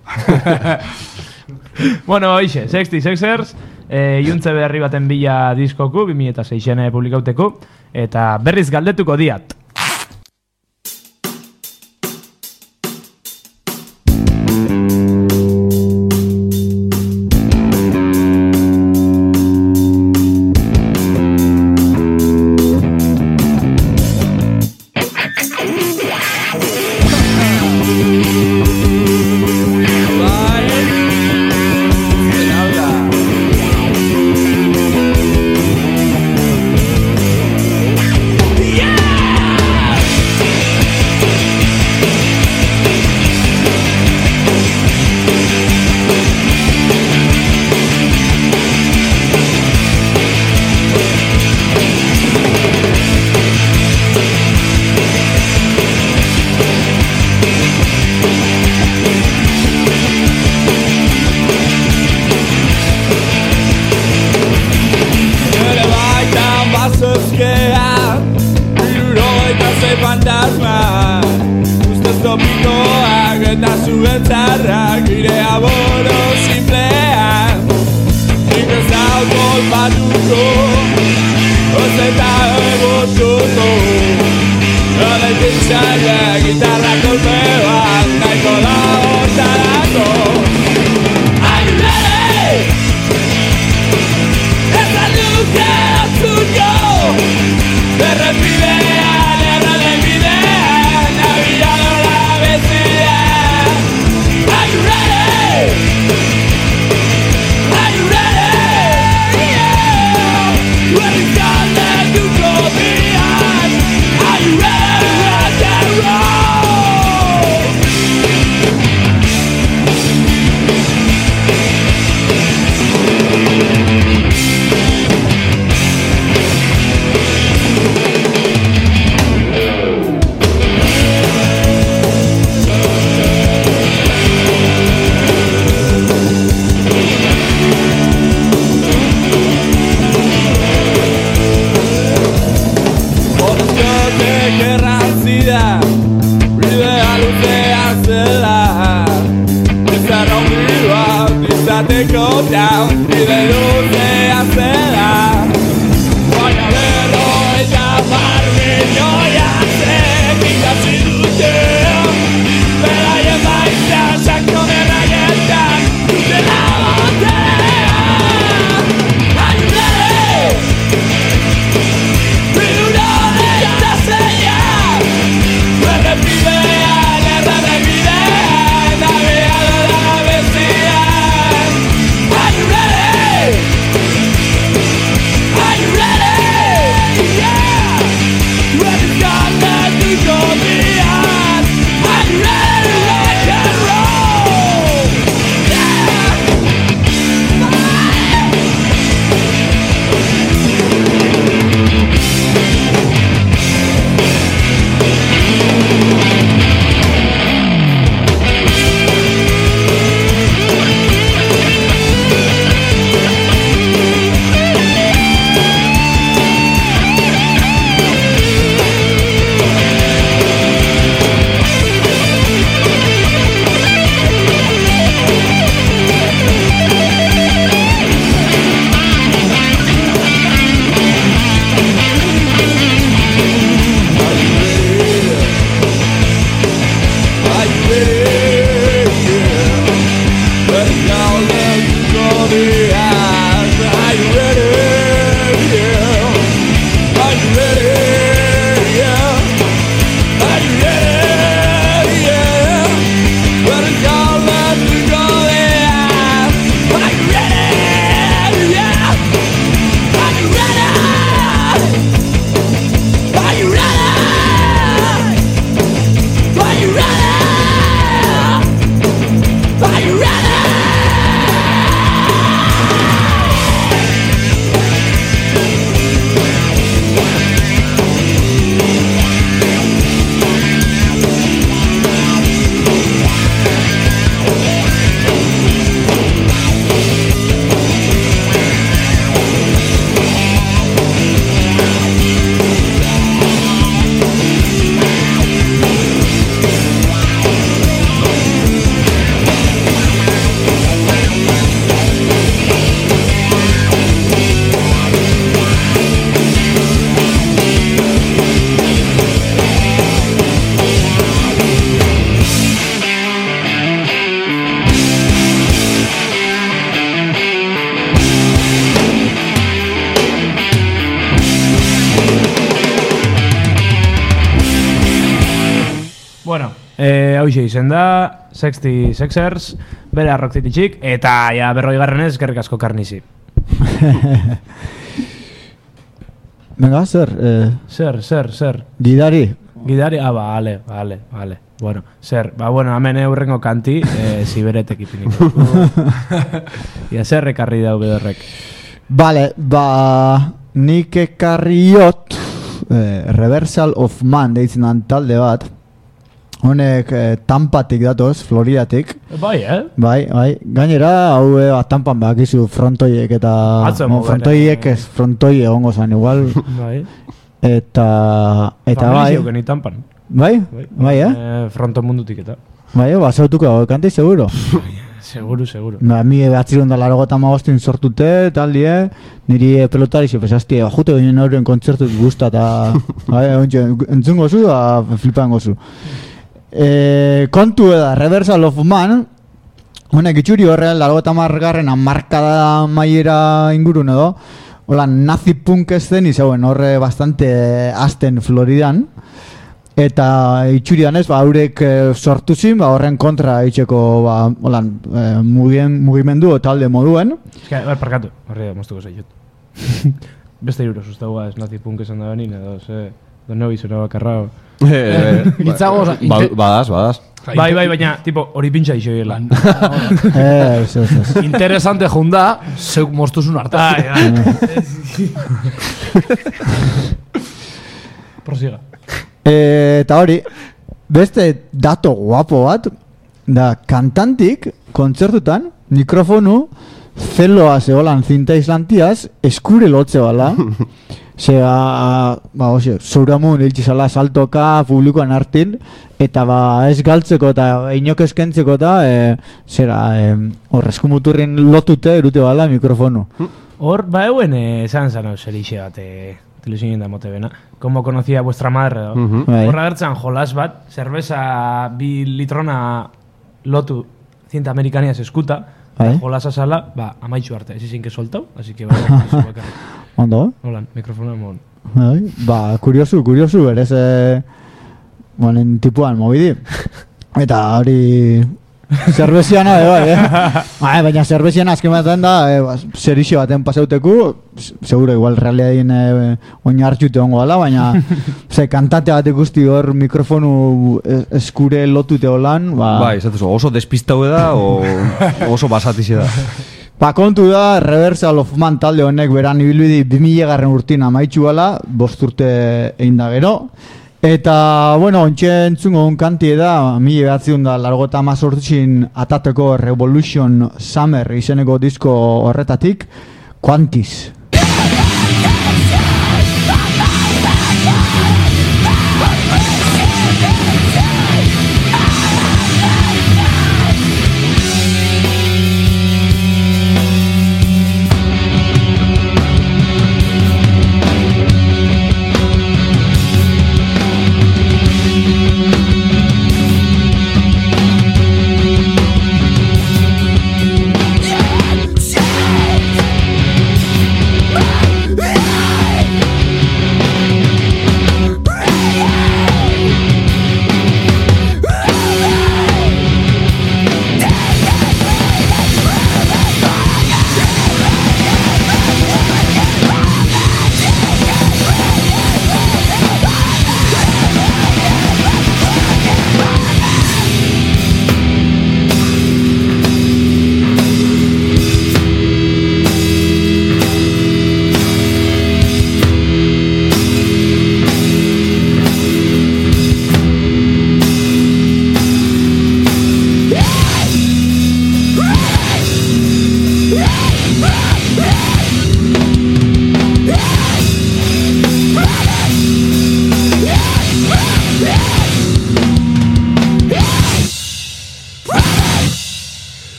Bueno, hoxe, sexty sexers, eh, iuntze berri baten bila diskoku, bi mila seian publikauteko, eta berriz galdetuko diat. Are you ready? hauxe izen da, Sexty Sexers, bere arroktititxik, eta ja berroi garrenez, gerrik asko karnizi. Venga, zer, eh, Zer, zer, zer. gidari. Gidari, ah, vale, vale, vale. Bueno, zer, ba, bueno, hemen eurrengo kanti, eh, ziberetek ipiniko. Ia zer ekarri dau bedorrek. Vale, ba, nik ekarriot eh, Reversal of Man deitzen dan talde bat. Honek eh, Tampatik datoz, Floridatik. Bai, eh? Bai, bai. Gainera, hau eh, ba, Tampan bakizu frontoiek eta... Atzo Bueno, mogen, frontoiek eh. ez, frontoi egongo zan igual. Bai. Eta... Eta bai. Familizioken itampan. Bai? Bai, eh? eh? Fronto mundutik eta. Bai, ba, zautuko dago, kanti, seguro. Seguro, seguro. Ba, mi behatzirun da laro gota magostin sortute, taldi, eh? Niri eh, pelotari xe, pesazti, ba, jute ginen horren kontzertut guzta, eta... Bai, ontxe, entzungo zu, da, flipango zu. E, kontu eda, Reversal of Man, honek itxuri horrean, laro gota margarren amarkada maiera ingurun edo, hola, nazi punk ezen, izauen horre bastante azten Floridan, eta itxurian ez, ba, haurek e, sortu zin, ba, horren kontra itxeko, ba, holan, e, mugien, mugimendu o talde moduen. Eska, ber, parkatu, horri da, moztuko zaitut. Beste euro sustagoa ez nazi punk esan da benin, edo, ze, doneo izuna bakarra. Nitzago, oza, inte- Badaz, badaz. Bai, bai, baina, tipo, hori pintxa iso hiela. Eh, ez, ez, ez. Interesante junda, zeuk moztuzun arte. Ai, ai. Prosiga. E, eta hori, beste dato guapo bat, da kantantik, kontzertutan, mikrofonu, zeloa zeholan zinta islantiaz, eskure lotze bala. Zega, ba, oze, zouramun iltzizala saltoka publikoan hartin, eta ba, ez galtzeko eta inok eskentzeko eta, e, zera, e, horrezkumuturrin lotute erute bala mikrofonu. Hor, ba euen esan zan hau zerixe bat, eh, televisión da mote bena. Como conocía vuestra madre, edo. Mhm. Bai. Horra gertzen jolas bat, zerbeza bi litrona lotu cinta amerikaniaz eskuta, Bai. eta jolasa sala, ba, amaitxu arte, ez izin que soltau, así que, ba, izu bakarrik. Ondo? Holan, mikrofona emon. Bai, ba, kuriosu, kuriosu, berez, e, bonen tipuan mobidi. Eta hori... Zerbeziana, e, bai, eh? Bai, baina zerbeziana azken batean da, e, ba, zerixo baten pasauteku, seguro igual realidadien e, oin hartxute hongo gala, baina ze, kantante bat ikusti hor mikrofonu es, eskure lotute holan, ba... Bai, esatuzo, oso despistau da, o oso basatize da. Ba, kontu da, Reversal of Man talde honek beran ibilbidi bi mila garren urtin amaitxu gala, bost urte egin da gero. Eta, bueno, ontxe entzungo un kantie da, mila behatziun da, largota amazortzin atateko Revolution Summer izeneko disko horretatik, Quantis.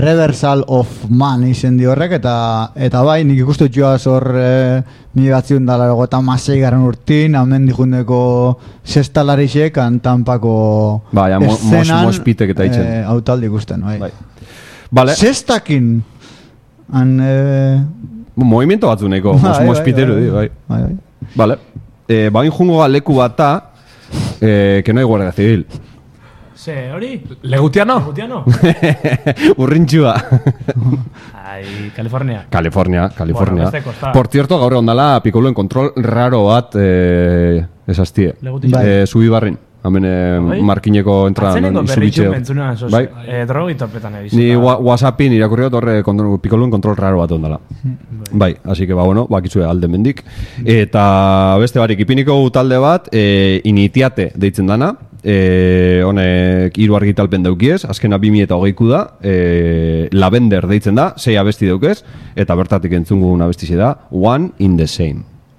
Reversal of Man izen di horrek, eta eta bai, nik ikustu joaz hor e, mi batziun dala eta masei garen urtin, hamen dijundeko sextalarixek antanpako Bai, ja, mo- mos- eszenan mospitek eta itzen. e, autaldi ikusten, bai. Bai. Vale. Sextakin han e, Movimiento batzuneko, Bai, mos, bai, mospiteru, bai, di, bai. bai, bai. Vale. Eh, bain jungo ga leku bata, eh, que no hay guardia civil. Ze, hori? Legutiano? Legutiano? Urrintxua. Ai, California. California, California. Bueno, beste kosta. Por cierto, gaur egon dala Piccolo en control raro bat eh, esaztie. Legutixo. Bai. Eh, Zubi barrin. Hemen eh, Bai. markineko entra Atzenengo berritxu izubitxeo. mentzuna, sos, Bai. eh, drogi topetan ebiz. Ni wa WhatsAppin irakurri dut horre kontrol, Piccolo en control raro bat ondala. Bai, así que ba, bueno, bakizue alde mendik. Eta beste barik, ipiniko talde bat, eh, initiate deitzen dana, eh, honek hiru argitalpen daukiez, azkena bi mila eta hogeiku da, eh, Lavender deitzen da, sei abesti daukez, eta bertatik entzungu una abestixe da, One in the Same.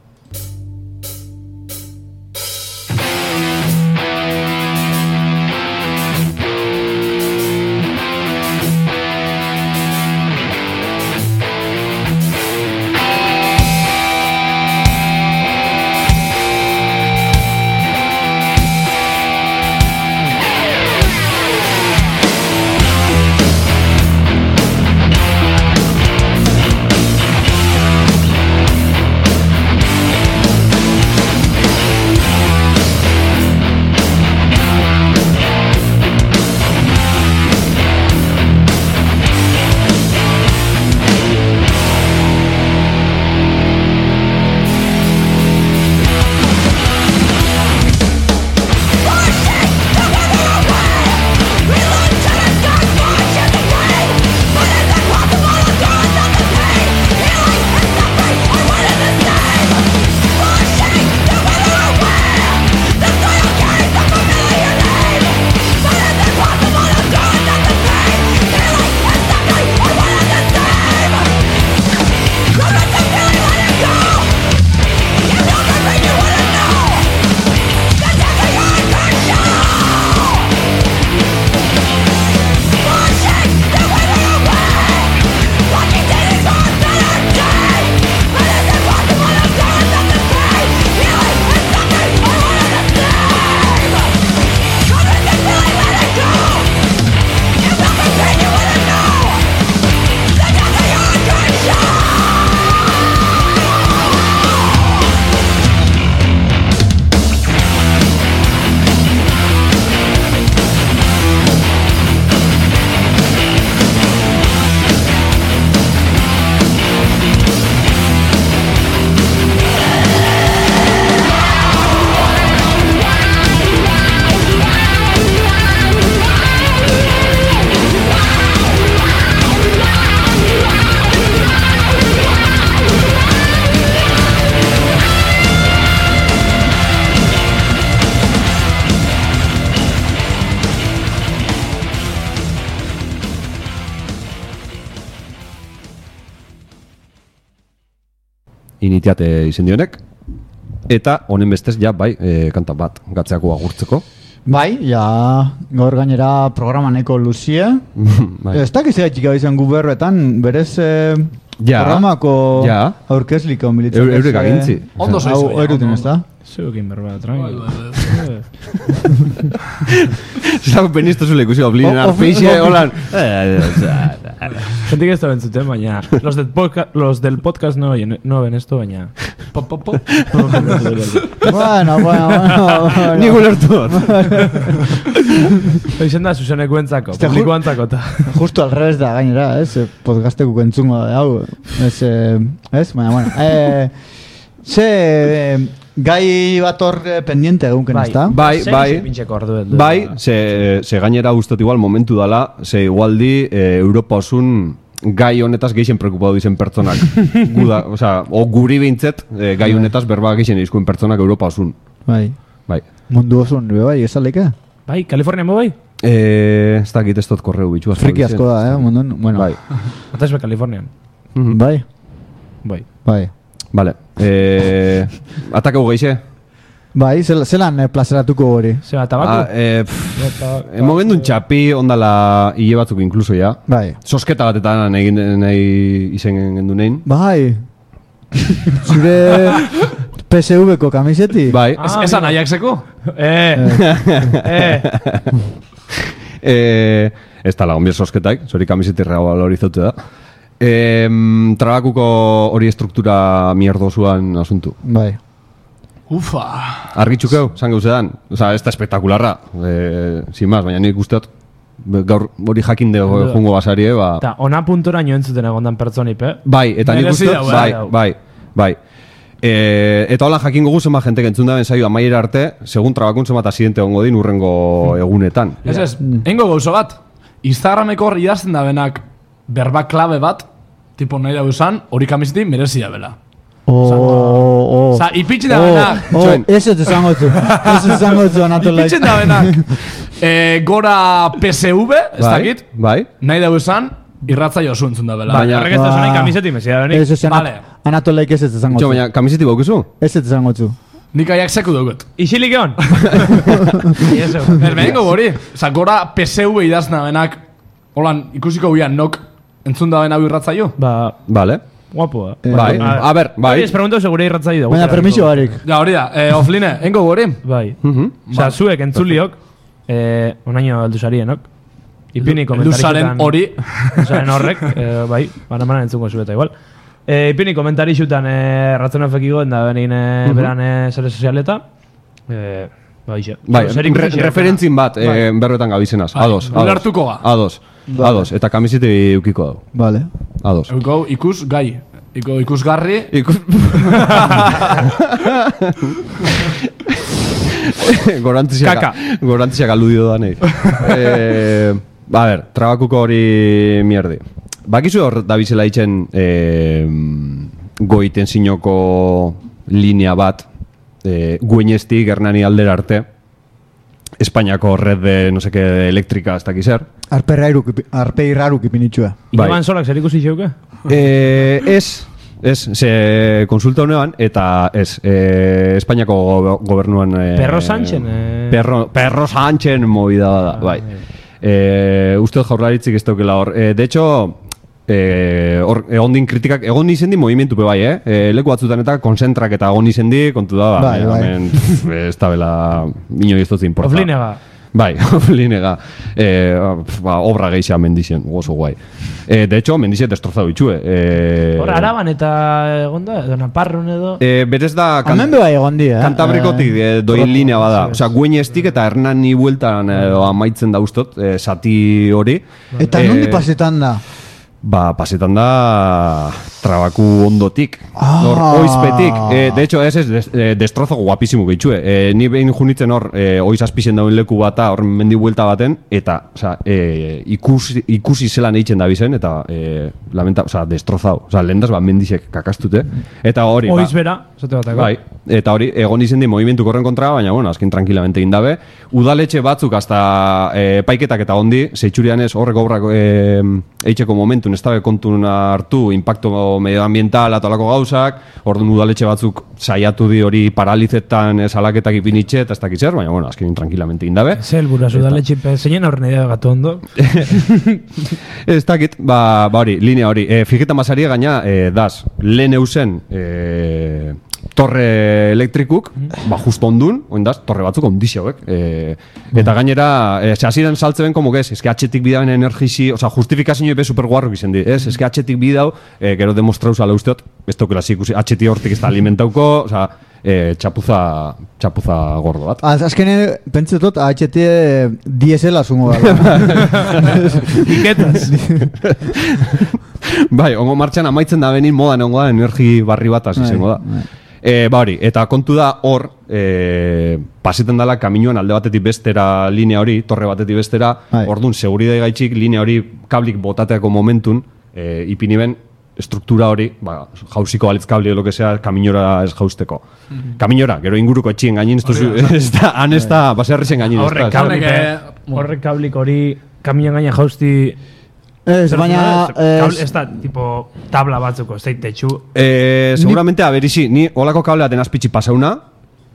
Initiate izen dionek. Eta honen bestez ja, bai, e, kanta bat gatzeako agurtzeko. Bai, ja, gaur gainera programa neko luzie. Bai. Ez dakiz egitxik izan gu berroetan, berez eh, Ja, programako ja. aurkezliko militzen. Eu- eurek agintzi. Ondo Hau, zaizu, baina, eruten ondo, ez da? Zeukin berba, tranquilo. Zako penizto zule ikusi oblinen O- of- arpeixe, of- holan. Jentik ez da bentzuten, baina los del, podca los del podcast no, oyen- no ven esto, baina... Pop, pop, pop. Bueno, bueno, bueno. bueno. Ni gulertu. Oizen da, zuzeneko entzako, Este ju- publiko antzako eta... Justo al revés da gainera, ez? eh, Podcasteko entzungo da, hau. Ez, eh, ez? Baina, bueno. Eh, ze eh, gai bat hor eh, pendiente egunken, ez da? Bai, bai. Pintxeko ordu edo. Bai, ze, ze gainera ustot igual momentu dala, ze igualdi eh, Europa osun gai honetaz geixen preokupatu dizen pertsonak. Guda, osea, o guri behintzet, eh, gai honetaz berba geixen izkuen pertsonak Europa osun. Bai. Bai. Mundu osun, be bai, esaleka? Bai, Kalifornia mo bai? Eh, ez dakit ez dut korreu bitxu. Friki asko da, eh, mundun. Bueno, Bai. Ataz be Kalifornian. bai, Bai. bai. Vale. Eh, atakeu geixe? Bai, zel, zelan eh, plazeratuko hori? Zeba, tabaku? Ah, eh, pff, Emo gendun txapi, ondala hile batzuk inkluso ja. Bai. Sosketa batetan egin nahi izen gendu nein. Bai. Zure P S V-ko kamiseti? Bai. Ez- Esan Ajaxeko? Eh, eh. eh, ez tala, onbier sosketak, zori kamisetirra hori zote da. Eh, trabakuko hori estruktura mierdozuan asuntu. Bai. Ufa. Argitxukeu, zan gauzedan. Osa, ez da espektakularra. Eh, sin más, baina nik usteot gaur hori jakin de jungo basarie, ba... Eta, ona puntora nio entzuten egondan pertsonip, eh? Bai, eta nik Merezi usteot, dau, bai, eh? bai, bai. E, eta hola jakin gogu zenbat jentek entzun da benzaio amaiera arte, segun trabakun zenbat asidente ongo din urrengo egunetan. Ez ez, engo gauzo bat. Instagrameko hor idazten da benak berba klabe bat, tipo nahi dago esan, hori kamiseti merezia bela. Oh, oh. Osa, ipitxin da benak. Oh, Txoen. ez ez esango zu. Ez ez esango zu, Anatolai. Ipitxin da benak. E, gora P S V, ez Bai, dakit, bai. nahi dago esan, irratza josu entzun da bela. Baina- Horrek ez da zonai kamiseti mesia da Ez ez Vale. Anatolaik ez ez esango Txo, zu. baina kamiseti baukezu? Ez ez esango zu. Nik aiak seku dugut. Isilik egon? Eso. Berbengo gori. Osa, gora P S V idazna benak, holan, ikusiko guian nok entzun da bena irratza jo. Ba, Vale. guapo, eh? Bai, a ber, bai. Hori ez pregunto segure irratzai dugu. Baina permiso barik. Ja, hori da, eh, offline, engo gori. Bai. Mhm. Osa, zuek entzuliok, eh, onaino eldusarienok, ipini komentarixutan... Elduzaren hori. Elduzaren horrek, eh, bai, banan entzungo zueta igual. Eh, ipini komentarixutan eh, ratzen efekigo, enda benin eh, beran eh, sare sozialeta. Eh, bai, xe. Bai, Zer re, ikusi xe, referentzin bat Bai. eh, berbetan gabizenaz. Bai, Ados, ados. ulertuko ga. Ados, ados. Eta kamisete ukiko dago. Vale. Ados. Euko ikus gai. Iko ikusgarri. Ikus... Gorantziak, Kaka. gorantziak aludio da nahi. eh, a ber, trabakuko hori mierdi. Bakizu hor dabizela itzen eh, goiten zinoko linea bat, eh, guinestik Hernani aldera arte, Espainiako red de, no seke, de elektrika, ez dakiz zer. Arpe irraruk ipinitxua. Bai. Inoban solak zer ikusi xeuke? Eh, ez, ez, ze konsulta honean, eta ez, eh, Espainiako go gobernuan... Eh, Perro Sanchen, eh. Perro, Perro Sanchen movida da, bai. Eh, uste jaurlaritzik ez daukela hor. Eh, de hecho, eh, hor, egon din kritikak, egon izen di movimentu pe bai, eh? eh leku batzutan eta konsentrak eta egon izen di, kontu da, Bai, bai. hemen, pff, ez da bela, ino ez dut importa. Oflinega. Bai, oflinega. Eh, ba, obra geixea mendixen, gozo guai. Eh, de hecho, mendixe destrozau itxue. Eh, Hor, araban eta egonda, edo naparrun edo... eh, berez da... kan- Hemen bebai egon di, eh? Kantabrikotik eh, doin linea bada. Osea, Gueñestik eta Hernani bueltan eh, amaitzen da ustot, eh, sati hori. Eta Eh, nondi pasetan da? Ba, pasetan da trabaku ondotik, Ah. hor, oizpetik. Eh, de hecho, ez ez, des, eh, destrozo guapísimo gehitxue. Eh, ni behin junitzen hor, eh, oiz azpixen dauen leku bata, hor mendi buelta baten, eta, osea, eh, ikusi, ikusi zelan eitzen da bizen, eta, eh, lamenta, osea, destrozau. Osea, lendaz, ba, mendixek kakastute. Eta hori, Oiz ba, bera, zate batako. bai, eta hori, egon izen di movimentu korren kontra, baina, bueno, azken tranquilamente indabe. Udaletxe batzuk hasta eh, paiketak eta ondi, zeitxurian ez horrek obrak eh, eitzeko momentun, ez dabe kontun hartu, impacto medioambiental atolako gauzak, orduan udaletxe batzuk saiatu di hori paralizetan eh, salaketak ipinitxe, eta ez dakiz zer, baina, bueno, azken tranquilamente indabe. Zel bura sudaletxipe, zeinen horren idea gatu ondo. Ez dakit, ba, ba hori, linea hori. E, Fiketa masaria gaina, e, daz, lehen eusen e, torre elektrikuk, ba, justo ondun, oindaz, torre batzuk ondixi hauek. E, eta gainera, e, ze hasiren saltzen komo que ez, eske atxetik bidauen energizi, oza, justifikazio epe superguarruk izen di, ez, eske atxetik bidau, e, gero demostrauz ala usteot, ez daukela ikusi, atxeti hortik ez da alimentauko, oza, e, txapuza, txapuza gordo bat. Az, azkene, pentsetot, A H T diesela zungo dala. Iketas. Bai, ongo martxan amaitzen da benin modan ongo da energi barri bat hasi Bai, zengo da. E, ba hori, eta kontu da hor, e, pasetan dala kaminoan alde batetik bestera linea hori, torre batetik bestera, Bai. orduan seguridade gaitxik linea hori kablik botateako momentun, e, ipini ben, struktura hori, ba, jauziko balitz kabli edo lo que sea, kaminora ez jauzteko. Kaminora, gero inguruko etxien gainin, ez duzu, ez da, han ez da, baserrixen gainin, ez Horrek da. kablik, eh, horrek kablik hori kamion gaina jausti... Ez, baina... Kable, Ez, ez da, tipo, tabla batzuko, ez da, tetxu. Eh, seguramente, a ver, isi, ni olako kableaten azpitsi pasauna,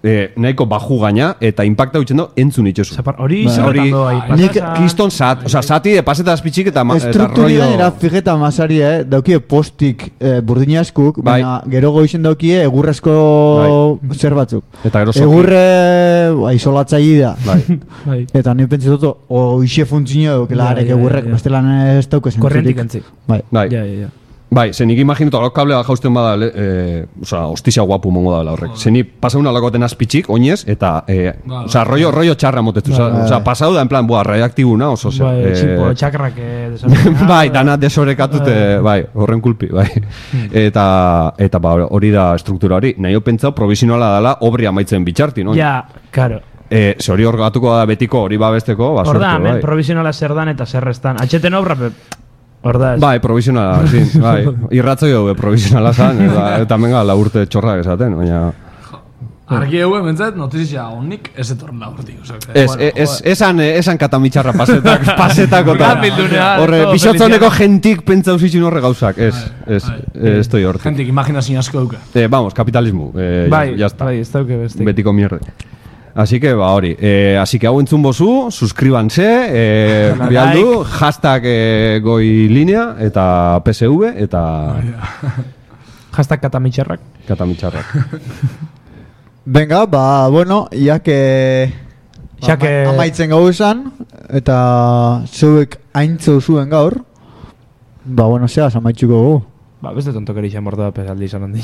eh, nahiko baju gaina, eta impacta huitzen do, entzun itxosu. Zapar, hori Ba, zerretan hori- doa. Nik- Kriston sat, oza, sati de paseta azpitxik eta, ma- eta Estrukturi rollo... gainera fijeta masari, eh, daukie postik eh, burdinaskuk, Bai. baina gero goizen daukie egurrezko zer batzuk. Eta gero soki. Egurre ba, isolatzaile da. Bai. Bai. Eta ni pentsa dut, oixe funtzio dukela Ja, arek ja, egurrek, ja. bestelan ez dauke Korrentik zentzurik. entzi. Bai. Bai. Ja, ja, ja. Bai, ze nik imaginatu alok kablea jausten bada, le- eh, oza, ostizia guapu mongo da horrek. Ze ni pasauna alakoten azpitxik, oinez, eta, eh, oza, rollo, rollo txarra motetu. Oza, Bai. oza, pasau da, en plan, boa, radioaktibuna, oso zer. Bai, eh, txipo, txakarrak eh, desagertzen. bai, dana desorekatute, bai, horren kulpi, bai. Eta, eta ba, hori da struktura hori. Nahi ho pentsau, provisionala dela, obri amaitzen bitxarti, no? Ja, karo. Eh, ze hori hor gatuko da betiko, hori babesteko, ba, Hor da, suerte, hemen bai. provisionala zer dan eta zer restan. Atxeten obra, pe... Hor da, ez. Bai, provisionala, sí, bai. Irratzo jo, provisionala zan, eta, eta menga la urte txorrak esaten, baina... Argi egue, mentzat, notizia honik ez etorren laurtik. Ez, ez, esan, esan katamitxarra pasetak, pasetako eta... Bildunea, Horre, todo bizotzoneko felicidad. jentik pentsa usitzin horre gauzak, ez, ez, ez, estoy hortik. Gentik imaginazio asko duke. Eh, vamos, kapitalismo, eh, Bai, ya está. bai, ez dauke beste. Betiko mierde. Así que, ba, hori. Eh, así que hau entzun bozu, suscribanse, eh, Dale bialdu, hashtag eh, goi linea, eta P S V, eta Hashtag katamitxarrak. katamitxarrak. Venga, ba, bueno, ya que... Ja que- ama- amaitzen gau esan, eta zuek aintzo zuen gaur, ba, bueno, zeaz amaitxuko gu. Ba, beste tontokeri izan bordo da pesaldi izan handi.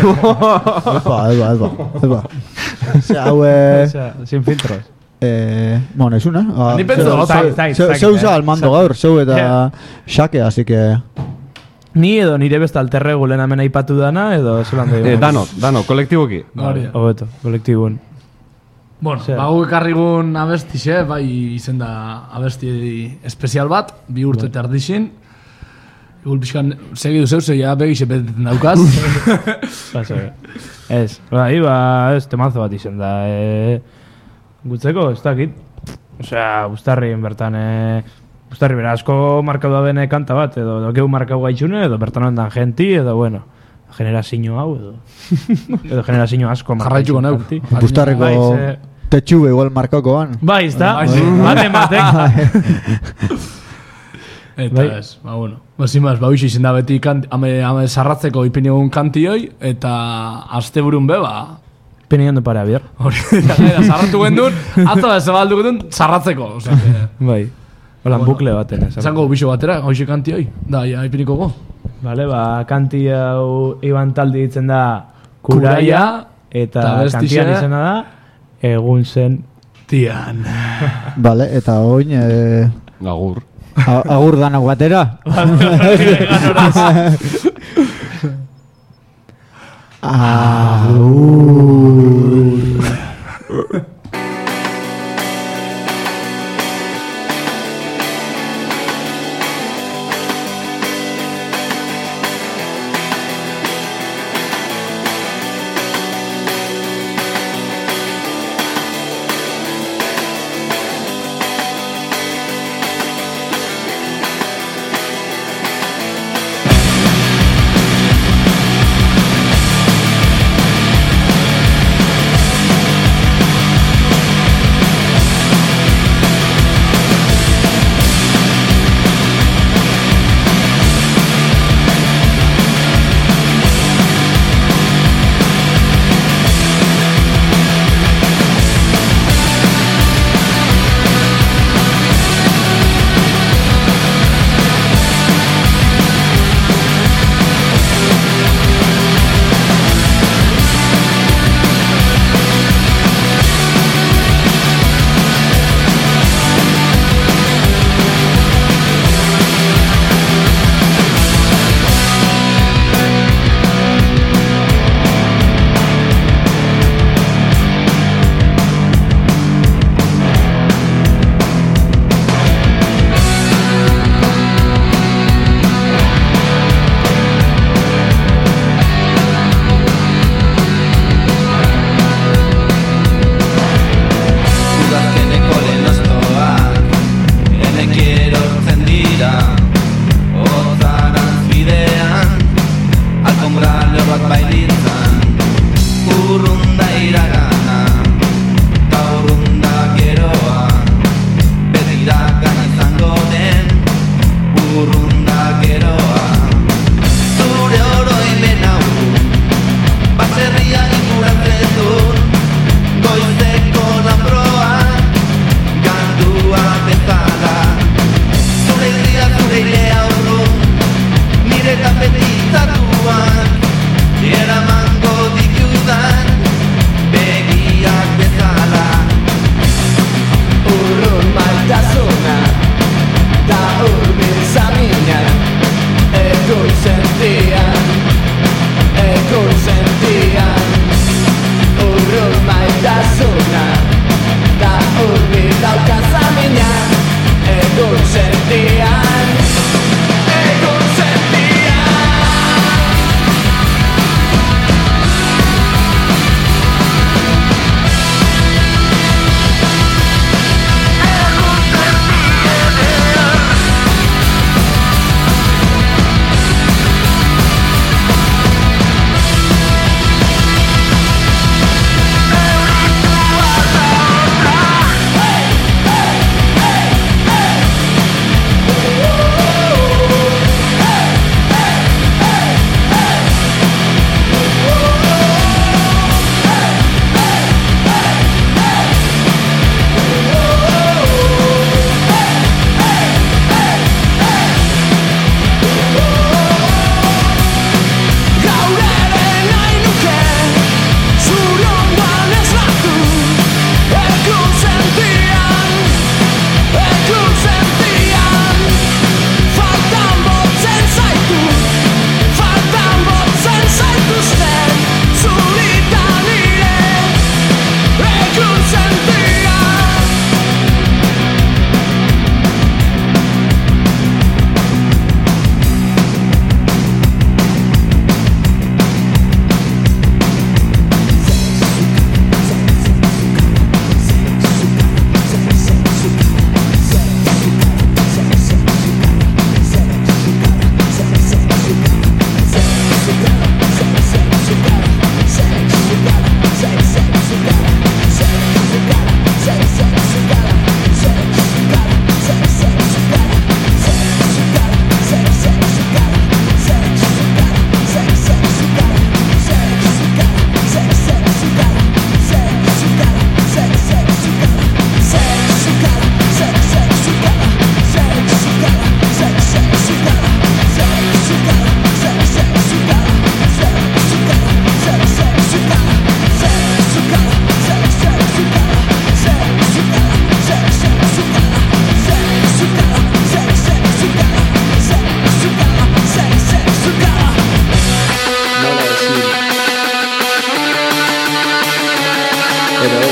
Epa, epa, epa, epa. Ze, hau, eh, Osea, sin filtros. eh, bueno, ez una. Ba, Ni pentsa, zeu- zait, zeu- zait, zeu- zait, Zeu eh. za al mando gaur, zeu eta xake, así que... Ni edo nire beste alterre gulen hemen aipatu dana, edo zelan da. eh, dano, dano, kolektiboki. Hori da. Hobeto, kolektibuen. Bueno, Zer? ba, gu ekarrigun abestixe, bai izen da abesti espezial bat, bi urte eta erdixin. Igul pixkan, segidu zeu, ja begixe beteten daukaz. Paso, ez, bai, ba, ez, temazo bat izen da. E, gutzeko, ez dakit. Osea, Uztarrin bertan, e, Uztarri bera asko markau da bene kanta bat, edo, edo geu markau gaitxune, edo bertan ondan genti, edo, bueno, generazio hau, edo. edo generazio asko markau Jarraituko neu. kanti. Bustarreko Bai, ze- tetxube igual markakoan. Bai, ez da, Bai, sí. baten batek. Eta Bai. ez, ba, bueno. Ba, zimaz, ba, uixi izen da beti kanti, ame, ame sarratzeko ipin egun kantioi, eta asteburun be, ba, Penian du para bier. hori, eta gaira, sarratu gendun, atzo ez zabaldu gendun, sarratzeko. Osea, que, Bai. Hola, Bueno, bukle baten. ez. Zango bixo batera, hoxe kantioi. Da, ja, ipiniko go. Vale, ba, kanti hau Iban taldi ditzen da Kuraia, Kuraia, eta eta bestixe- kantian izena da Egun zen. Tian. Vale, eta oin, eh, Agur. a- agur danak batera. Agur. Thank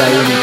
hay un